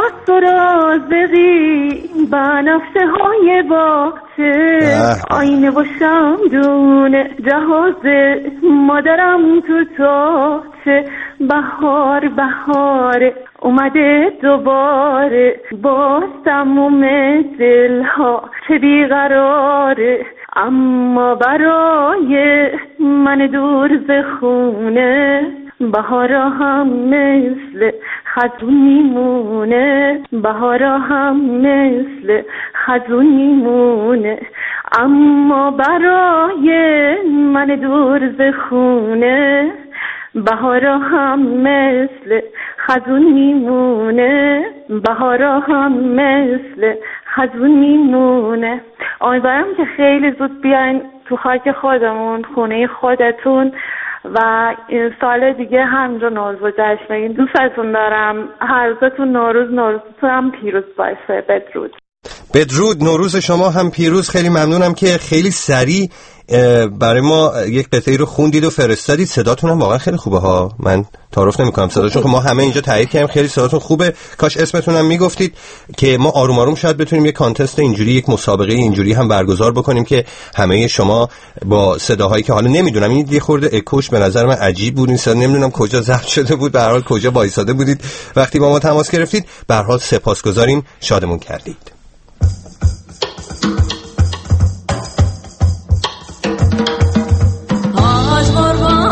سرازقی بنفشه های باغچه، آینه و شمدونه جهاز مادرم تو تاچه. بهار بهار اومده دوباره، باز تموم دلها چه بیقراره، اما برای من دور ز خونه بهارا هم مثل خزون میمونه، بهارا هم مثل خزون میمونه، اما برای من دور ز خونه بهارا هم مثل خزون میمونه، بهارا هم مثل خزون میمونه. امیدوارم که خیلی زود بیاین تو خاک خودمون، خونه خودتون و سال دیگه همجا نوروز و جشن بگین. دوستتون دارم. هر روزتون نوروز، نوروزتون هم پیروز باشه. بدرود. بدرود. نوروز شما هم پیروز. خیلی ممنونم که خیلی سریع برای ما یک قطعه رو خوندید و فرستادید. صداتون هم واقعا خیلی خوبه ها، من تعارف نمی‌کنم صداتون، که ما همه اینجا تایید کردیم خیلی صداتون خوبه. کاش اسمتون هم میگفتید که ما آروم آروم شاید بتونیم یک کانتست اینجوری، یک مسابقه اینجوری هم برگزار بکنیم که همه شما با صداهایی که حالا نمیدونم، این یه خورده اکوش به نظر من عجیب بود این صدا، نمیدونم کجا ضبط شده بود، به هر حال کجا وایساده بودید وقتی با ما تماس گرفتید. به هر حال سپاسگزاریم، شادمون کردید.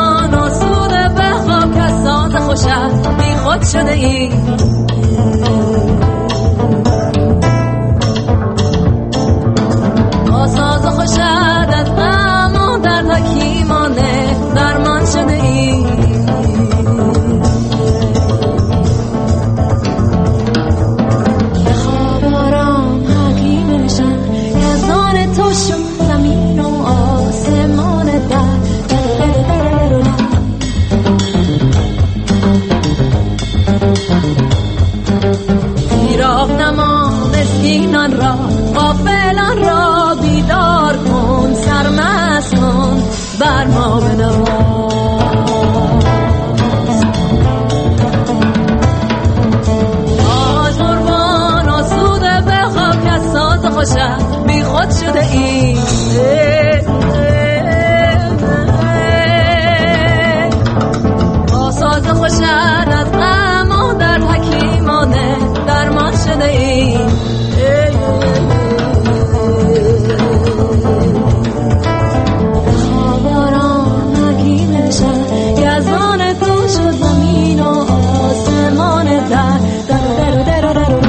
خوشم بی خود شده ای خوشد از غم و درد حکیمانه درمان شده ایم. باران حکیم شد گزان تو شد زمین و آسمان در در در در در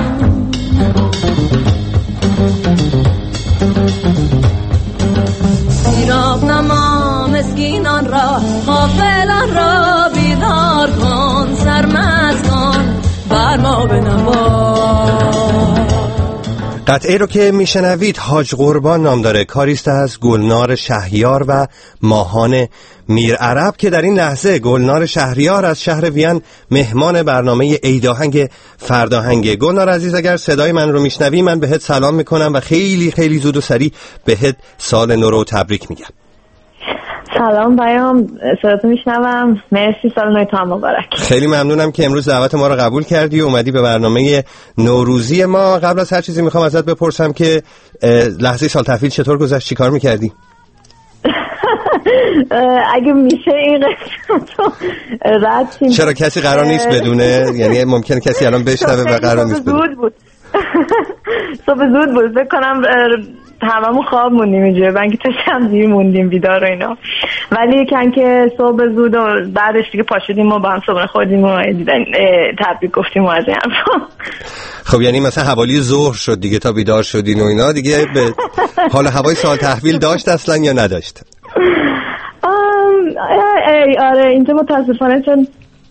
سیراب نما مسکینان را غافلان را بیدار کن سرمست کن بر ما بنوار. قطعه رو که میشنوید حاج قربان نام داره، کاریست از گلنار شهریار و ماهان میر عرب که در این لحظه گلنار شهریار از شهر وین مهمان برنامه عیدآهنگ فرداهنگ. گلنار عزیز اگر صدای من رو میشنوی من بهت سلام میکنم و خیلی خیلی زود و سریع بهت سال نو رو تبریک میگم. سلام پیام، صداتو میشنوم. مرسی، سال نو تو مبارک. خیلی ممنونم که امروز دعوت ما رو قبول کردی و اومدی به برنامه نوروزی ما. قبل از هر چیزی میخوام ازت بپرسم که لحظه سال تحویل چطور گذشت؟ چی کار میکردی؟ اگه میشه این قسمتو رد شیم. چرا کسی قرار نیست بدونه؟ یعنی ممکنه کسی الان بشنوه و قرار نیست بدونه. زود بود صبح زود بود فکر کنم هممون خواب موندیم اینجا، من که تا شب دیر موندیم بیدار و اینا، ولی کن که صبح زود و بعدش دیگه پاشدیم و با هم صبح خوردیم و دیدن تبریک گفتیم و از این حرفا. خب یعنی مثلا حوالی ظهر شد دیگه تا بیدار شدین و اینا دیگه. به حال هوای سال تحویل داشت اصلا یا نداشت؟ آره اینجا متاسفانه چون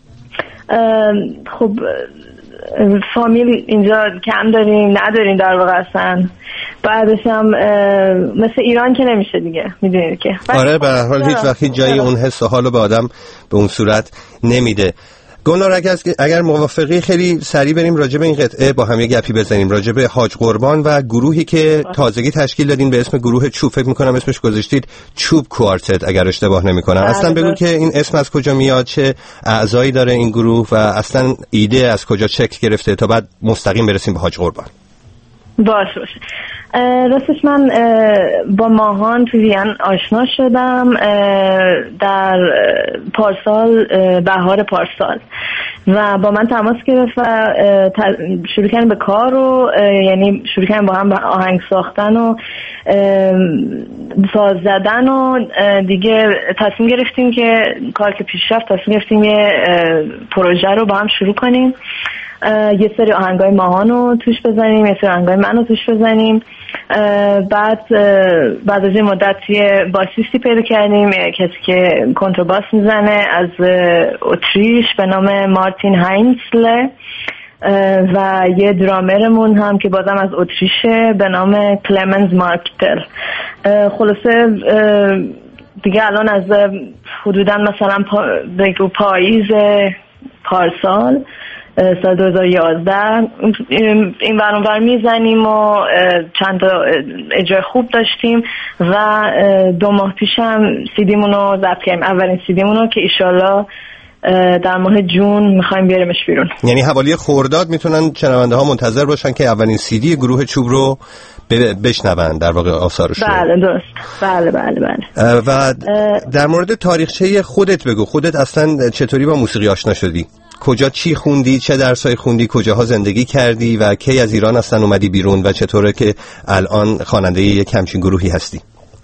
خب فامیل اینجا کم داریم نداریم در واقع اصلا. بعدش هم مثل ایران که نمیشه دیگه، میدونید که. آره به هر حال هیچ وقت هیچ جایی اون حس و حالو به آدم به اون صورت نمیده. گلنار اگر, اگر موافقی خیلی سریع بریم راجع به این قطعه با هم یه گپی بزنیم، راجع به حاج قربان و گروهی که تازگی تشکیل دادین به اسم گروه چوب. فکر میکنم اسمش گذاشتید چوب کوارتت اگر اشتباه نمیکنم. اصلا بگو که این اسم از کجا میاد، چه اعضایی داره این گروه و اصلا ایده از کجا شکل گرفته تا بعد مستقیم برسیم به حاج قربان. باش باش راستش من با ماهان تو وین آشنا شدم در پارسال، بهار پارسال، و با من تماس گرفت و شروع کردیم به کار و یعنی شروع کردیم با هم آهنگ ساختن و ساز زدن و دیگه تصمیم گرفتیم که کار که پیش رفت تصمیم گرفتیم یه پروژه رو با هم شروع کنیم، یه سری آهنگای ماهان رو توش بزنیم، یه سری آهنگای من رو توش بزنیم. بعد بعد از این مدت یه باسیستی پیدا کردیم، کسی که کنترباس میزنه از اتریش به نام مارتین هاینسله و یه درامرمون هم که بازم از اتریشه به نام کلمنز مارکتل. خلاصه دیگه الان از حدودا مثلا بگو پاییز پارسال سال دو هزار و یازده این ورانور میزنیم و چند تا اجرای خوب داشتیم و دو ماه پیش هم سیدیمون رو ضبط کردیم، اولین سیدیمون رو که ایشالله در ماه جون میخوایم بیاریمش بیرون. یعنی حوالی خرداد میتونن شنونده ها منتظر باشن که اولین سیدی گروه چوب رو بشنون، در واقع آثارش رو. بله درست، بله بله بله. و در مورد تاریخچه خودت بگو، خودت اصلا چطوری با موسیقی آشنا شدی؟ کجا چی خوندی، چه درسای خوندی، کجاها زندگی کردی و کی از ایران اصلا اومدی بیرون و چطوره که الان خواننده یک همچین گروهی هستی؟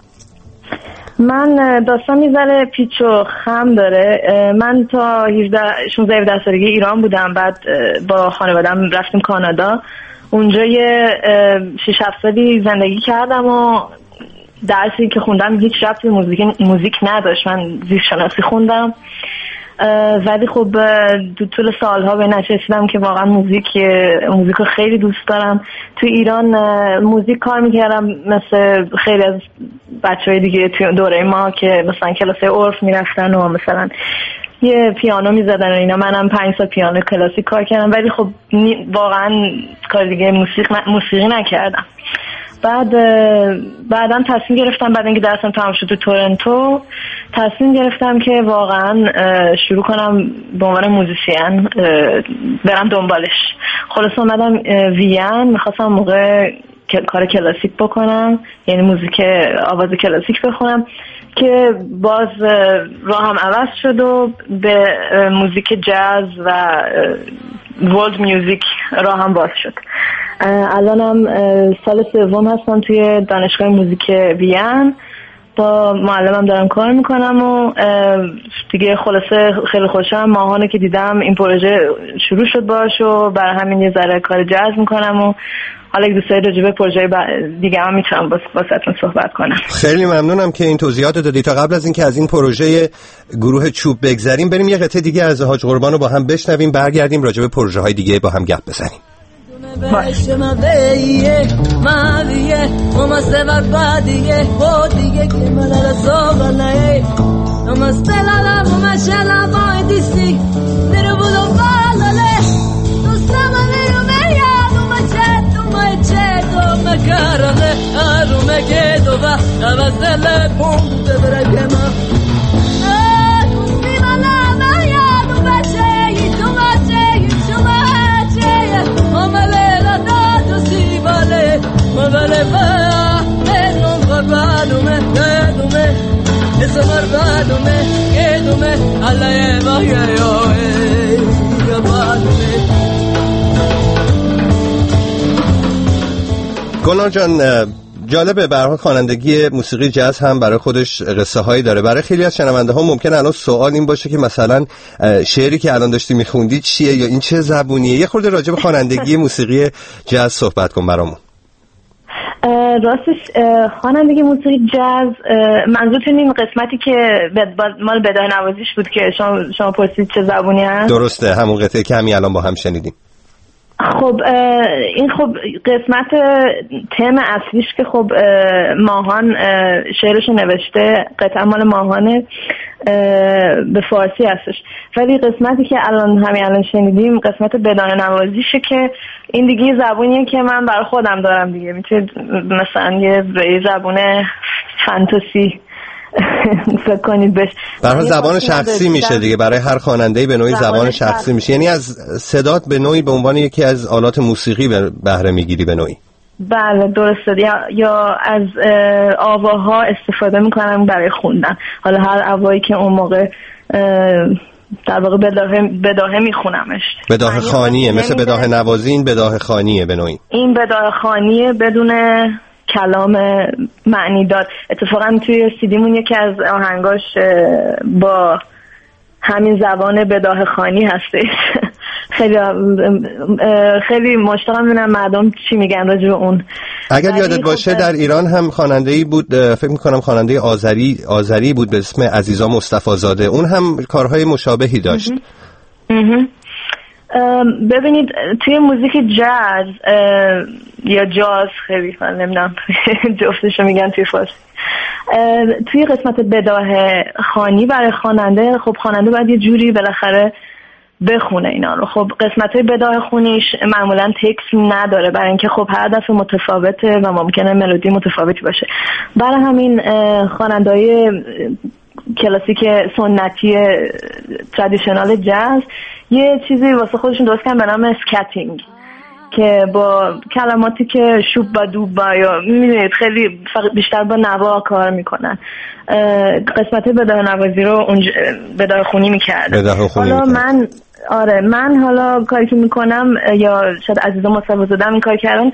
من داستان میذاره پیچ و خم داره. من تا شانزده هفده سالگی ایران بودم، بعد با خانوادم رفتیم کانادا، اونجا یه شش هفت سالی زندگی کردم و درسی که خوندم هیچ ربطی به موزیک موزیک نداشت. من زیست شناسی خوندم ولی خب تو طول سالها به نشستم که واقعا موزیک موزیک رو خیلی دوست دارم. تو ایران موزیک کار میکردم مثل خیلی از بچهای دیگه تو دوره ما که مثلا کلاس عرف میرفتن و مثلا یه پیانو میزدن و اینا. منم پنج سال پیانو کلاسیک کار کردم ولی خب واقعا کار دیگه موسیقی موسیقی نکردم. بعد بعدم تصمیم گرفتم بعد اینکه درسم تمام شد تو تورنتو تصمیم گرفتم که واقعا شروع کنم به عنوان موزیسین برم دنبالش. خلاص اومدم وین، میخواستم موقع کار کلاسیک بکنم، یعنی موزیک آواز کلاسیک بخونم که باز راهم عوض شد و به موزیک جاز و ورلد میوزیک راهم باز شد. الانم سال سوم هستم توی دانشگاه موزیک وین، با معلمم دارم کار میکنم و دیگه خلاصه خیلی خوشم. ماهانه که دیدم این پروژه شروع شد باش و برای همین یه ذره کار جاز میکنم و حالا یک دوستای راجبه پروژه دیگه هم میتونم واسهتون صحبت کنم. خیلی ممنونم که این توضیحات دادی. تا قبل از اینکه از این پروژه گروه چوب بگذریم، بریم یه قطعه دیگه از حاج قربان رو با هم بشنویم، برگردیم راجبه پروژه های دیگه با هم گپ بزنیم. باشه ما بیه ما بیه ما سوار بادیه بادیه که من را سوغله ما استلا ما شلا ما دیسی درو بودو بالله دوستم رو میاد ما چت ما چت ما کارله آرو مگه دو با نوازله بوم دبرگه ما دوستی مالا میاد ما چی تو ما چی تو ما چی ماله دا تو سی vale male va e non guardado me vedo me e so guardado me vedo me alla eva io e guardado me. گلنار جان، جالبه، به هر حال خوانندگی موسیقی جاز هم برای خودش قصه هایی داره. برای خیلی از شنونده ها ممکنه الان سوال این باشه که مثلا شعری که الان داشتی میخوندی چیه یا این چه زبونیه. یه خورده راجع به خوانندگی موسیقی جاز صحبت کن برامون. راستش خوانندگی موسیقی جاز منظورتون این قسمتی که مال بداهه نوازیش بود که شما شما پرسید چه زبونی هست؟ درسته، همون قطعه که همین الان با هم شنیدیم. خب این خب قسمت تم اصلیش که خب ماهان شعرشو نوشته، قطعه مال ماهانه، به فارسی هستش. ولی قسمتی که الان همین الان شنیدیم قسمت بدانه نوازیشه که این دیگه زبونیه که من برای خودم دارم دیگه. میتونید مثلا یه زبونه فانتزی فکر کنید بهش. برای زبان شخصی میشه دیگه، برای هر خواننده‌ای به نوعی زبان, زبان شخصی میشه. یعنی از صدات به نوعی به عنوان یکی از آلات موسیقی بهره میگیری به نوعی. بله درسته. یا یا از آواها استفاده میکنم برای خوندن. حالا هر آوایی که اون موقع در واقع بداهه بداهه میخونمش. بداهه خوانیه، مثل بداهه نوازی. این بداهه خوانیه به نوعی. این بداهه خوانیه بدون کلام معنی دار. اتفاقا توی سیدیمون یکی از آهنگاش با همین زبان بداهه خوانی هستش. خیلی خیلی مشتاقم ببینم مردم چی میگن راجع به اون. اگر یادت باشه در ایران هم خواننده‌ای بود، فکر می‌کنم خواننده آذری آذری بود به اسم عزیزا مصطفی زاده. اون هم کارهای مشابهی داشت. ببینید توی موزیک جاز یا جاز، خیلی من نمیدونم جفتشو میگن توی فارسی، توی قسمت بداهه خوانی برای خواننده، خب خواننده باید یه جوری بالاخره بخونه اینا رو. خب قسمت‌های بداهه خونیش معمولا تکست نداره، برای اینکه خب هر دفعه متفاوته و ممکنه ملودی متفاوتی باشه. برای همین خواننده‌های کلاسیک سنتی ترادیشنال جاز یه چیزی واسه خودشون درست کردن به نام اسکاتینگ که با کلماتی که شوب و دوب یا می‌بینید خیلی بیشتر با نوا کار میکنن. قسمت بداهه نوازی رو اونجا بداهه خونی میکردن. حالا من آره من حالا کاری که میکنم یا شاید عزیزا مصطفی زاده این کار کردن،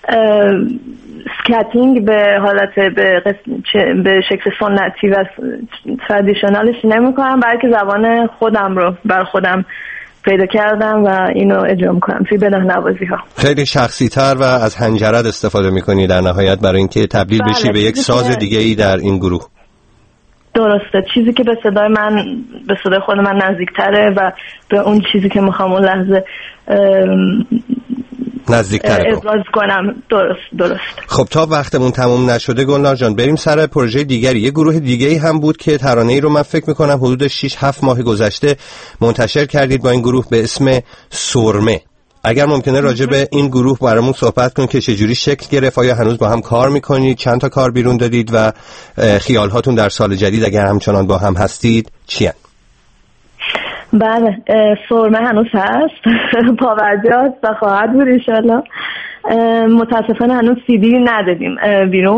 اسکاتینگ به حالت به قسم به شکل سنتی و ترادیشنالش نمیکنم، بلکه زبان خودم رو بر خودم پیدا کردم و اینو اجرا میکنم توی بداهه نوازی ها. خیلی شخصی تر و از حنجرت استفاده میکنی در نهایت برای اینکه تبدیل بله. بشی به یک ساز دیگه ای در این گروه. درسته، چیزی که به صدای من به صدای خود من نزدیکتره و به اون چیزی که میخوام اون لحظه نزدیکتره ابراز کنم. درست درست. خب تا وقتمون تموم نشده گلنار جان، بریم سر پروژه دیگری. یه گروه دیگه‌ای هم بود که ترانه‌ای رو من فکر میکنم حدود شش هفت ماه گذشته منتشر کردید با این گروه به اسم سرمه. اگر ممکنه راجع به این گروه برامون صحبت کن که چجوری شکل گرفت، آیا هنوز با هم کار میکنید، چند تا کار بیرون دادید و خیال هاتون در سال جدید اگر همچنان با هم هستید چیه؟ بله سرمه هنوز هست، پاورجی هست و خواهد بود انشالله. متاسفانه هنوز سیدی ندادیم بیرون،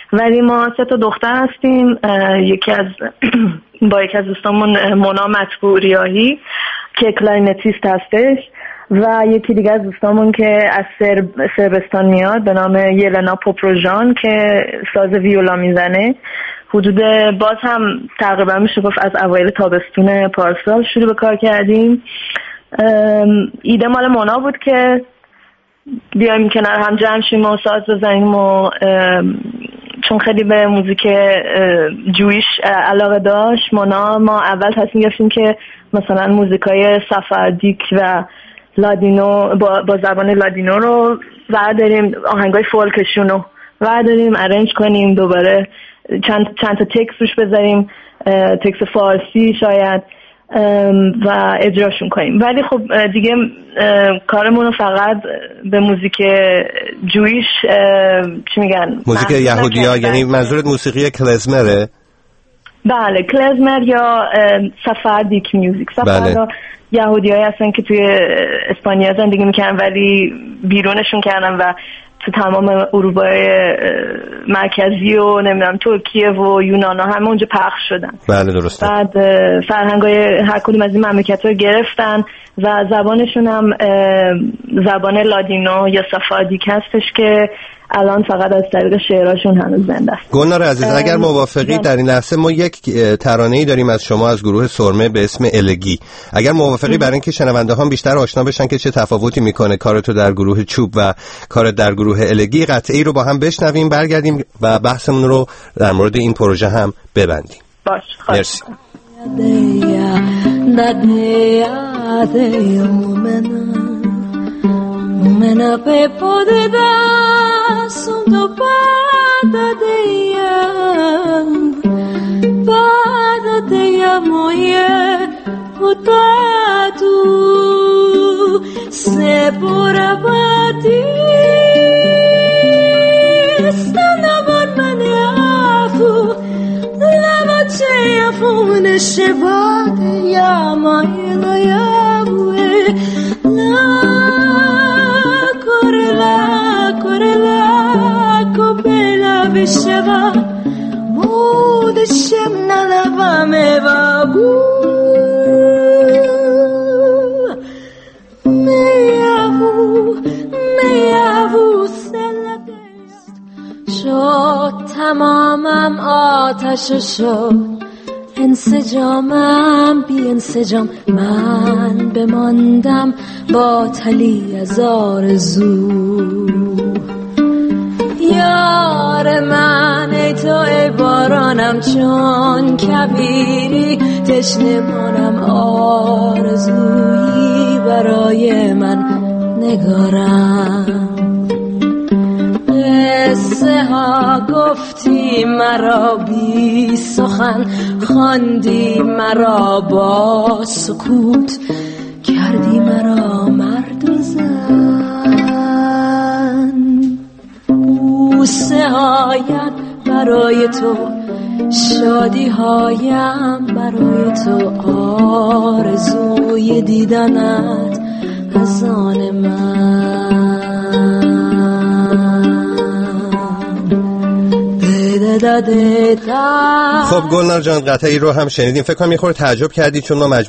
ولی ما سه تا دختر هستیم. یکی از با یکی از دوستامون مونا مطبوع ریاحی که کلاینتیست هستش و یکی دیگه از دوستامون که از سرب... سربستان میاد به نام یلنا پوپروژان که ساز ویولا میزنه. حدود باز هم تقریبا میشه گفت از اوایل تابستون پارسال شروع به کار کردیم. ایده مال مونا بود که بیایم کنار هم جمع شیم و ساز بزنیم و چون خیلی به موزیک جویش علاقه داشت مونا، ما اول تصمیم گرفتیم که مثلا موزیکای سفردیک و لادینو با, با زبان لادینو رو ورداریم، آهنگای فولکشون رو ورداریم ارنج کنیم، دوباره چند, چند تا تکس روش بذاریم، تکس فارسی شاید و اجراشون کنیم. ولی خب دیگه کارمون رو فقط به موزیک جویش چی میگن موزیک یهودیا، یعنی منظورت موسیقی کلزمره؟ بله کلزمر یا سفردیک میوزیک. سفردا یهودی هایی هستن که توی اسپانیا زندگی میکنن ولی بیرونشون کردن و تو تمام اروپای مرکزی و نمیدونم ترکیه و یونان ها همه اونجا پخش شدن. بله درسته. بعد فرهنگای هر کدوم از این مملکت رو گرفتن و زبانشون هم زبان لادینو یا سفادیک هستش که الان فقط از طریق شعراشون هنوز زنده است. گلنار عزیز اگر موافقی در این لحظه ما یک ترانه‌ای داریم از شما از گروه سرمه به اسم الگی. اگر موافقی برای اینکه شنونده ها بیشتر آشنا بشن که چه تفاوتی میکنه کارتو در گروه چوب و کارت در گروه الگی، قطعی رو با هم بشنویم، برگردیم و بحثمون رو در مورد این پروژه هم ببندیم. باش. مرسی. Mena pe pode da sunto pada de ya pada de ya moye utatu se pora pati stana bon maniafu la bache ya fune shebade ya moye la ya la correla, correla, copela bishava, mood shemna lava meva bu, meyavu, meyavu seladest, shod tamamam آتش shod. انسجامم بی انسجام من بماندم با تلی از آرزو. یار من ای تو ای بارانم چون کبیری تشنه مانم آرزویی برای من نگارم. قصه ها گفتی مرا بی سخن، خواندی مرا با سکوت، کردی مرا مرد و زن. بوسه هایت برای تو، شادی هایم برای تو، آرزوی دیدنت از آن من. خب گلنار جان قطعی رو هم شنیدیم، فکر کنم یه خورده تعجب کردید چون ما مجبور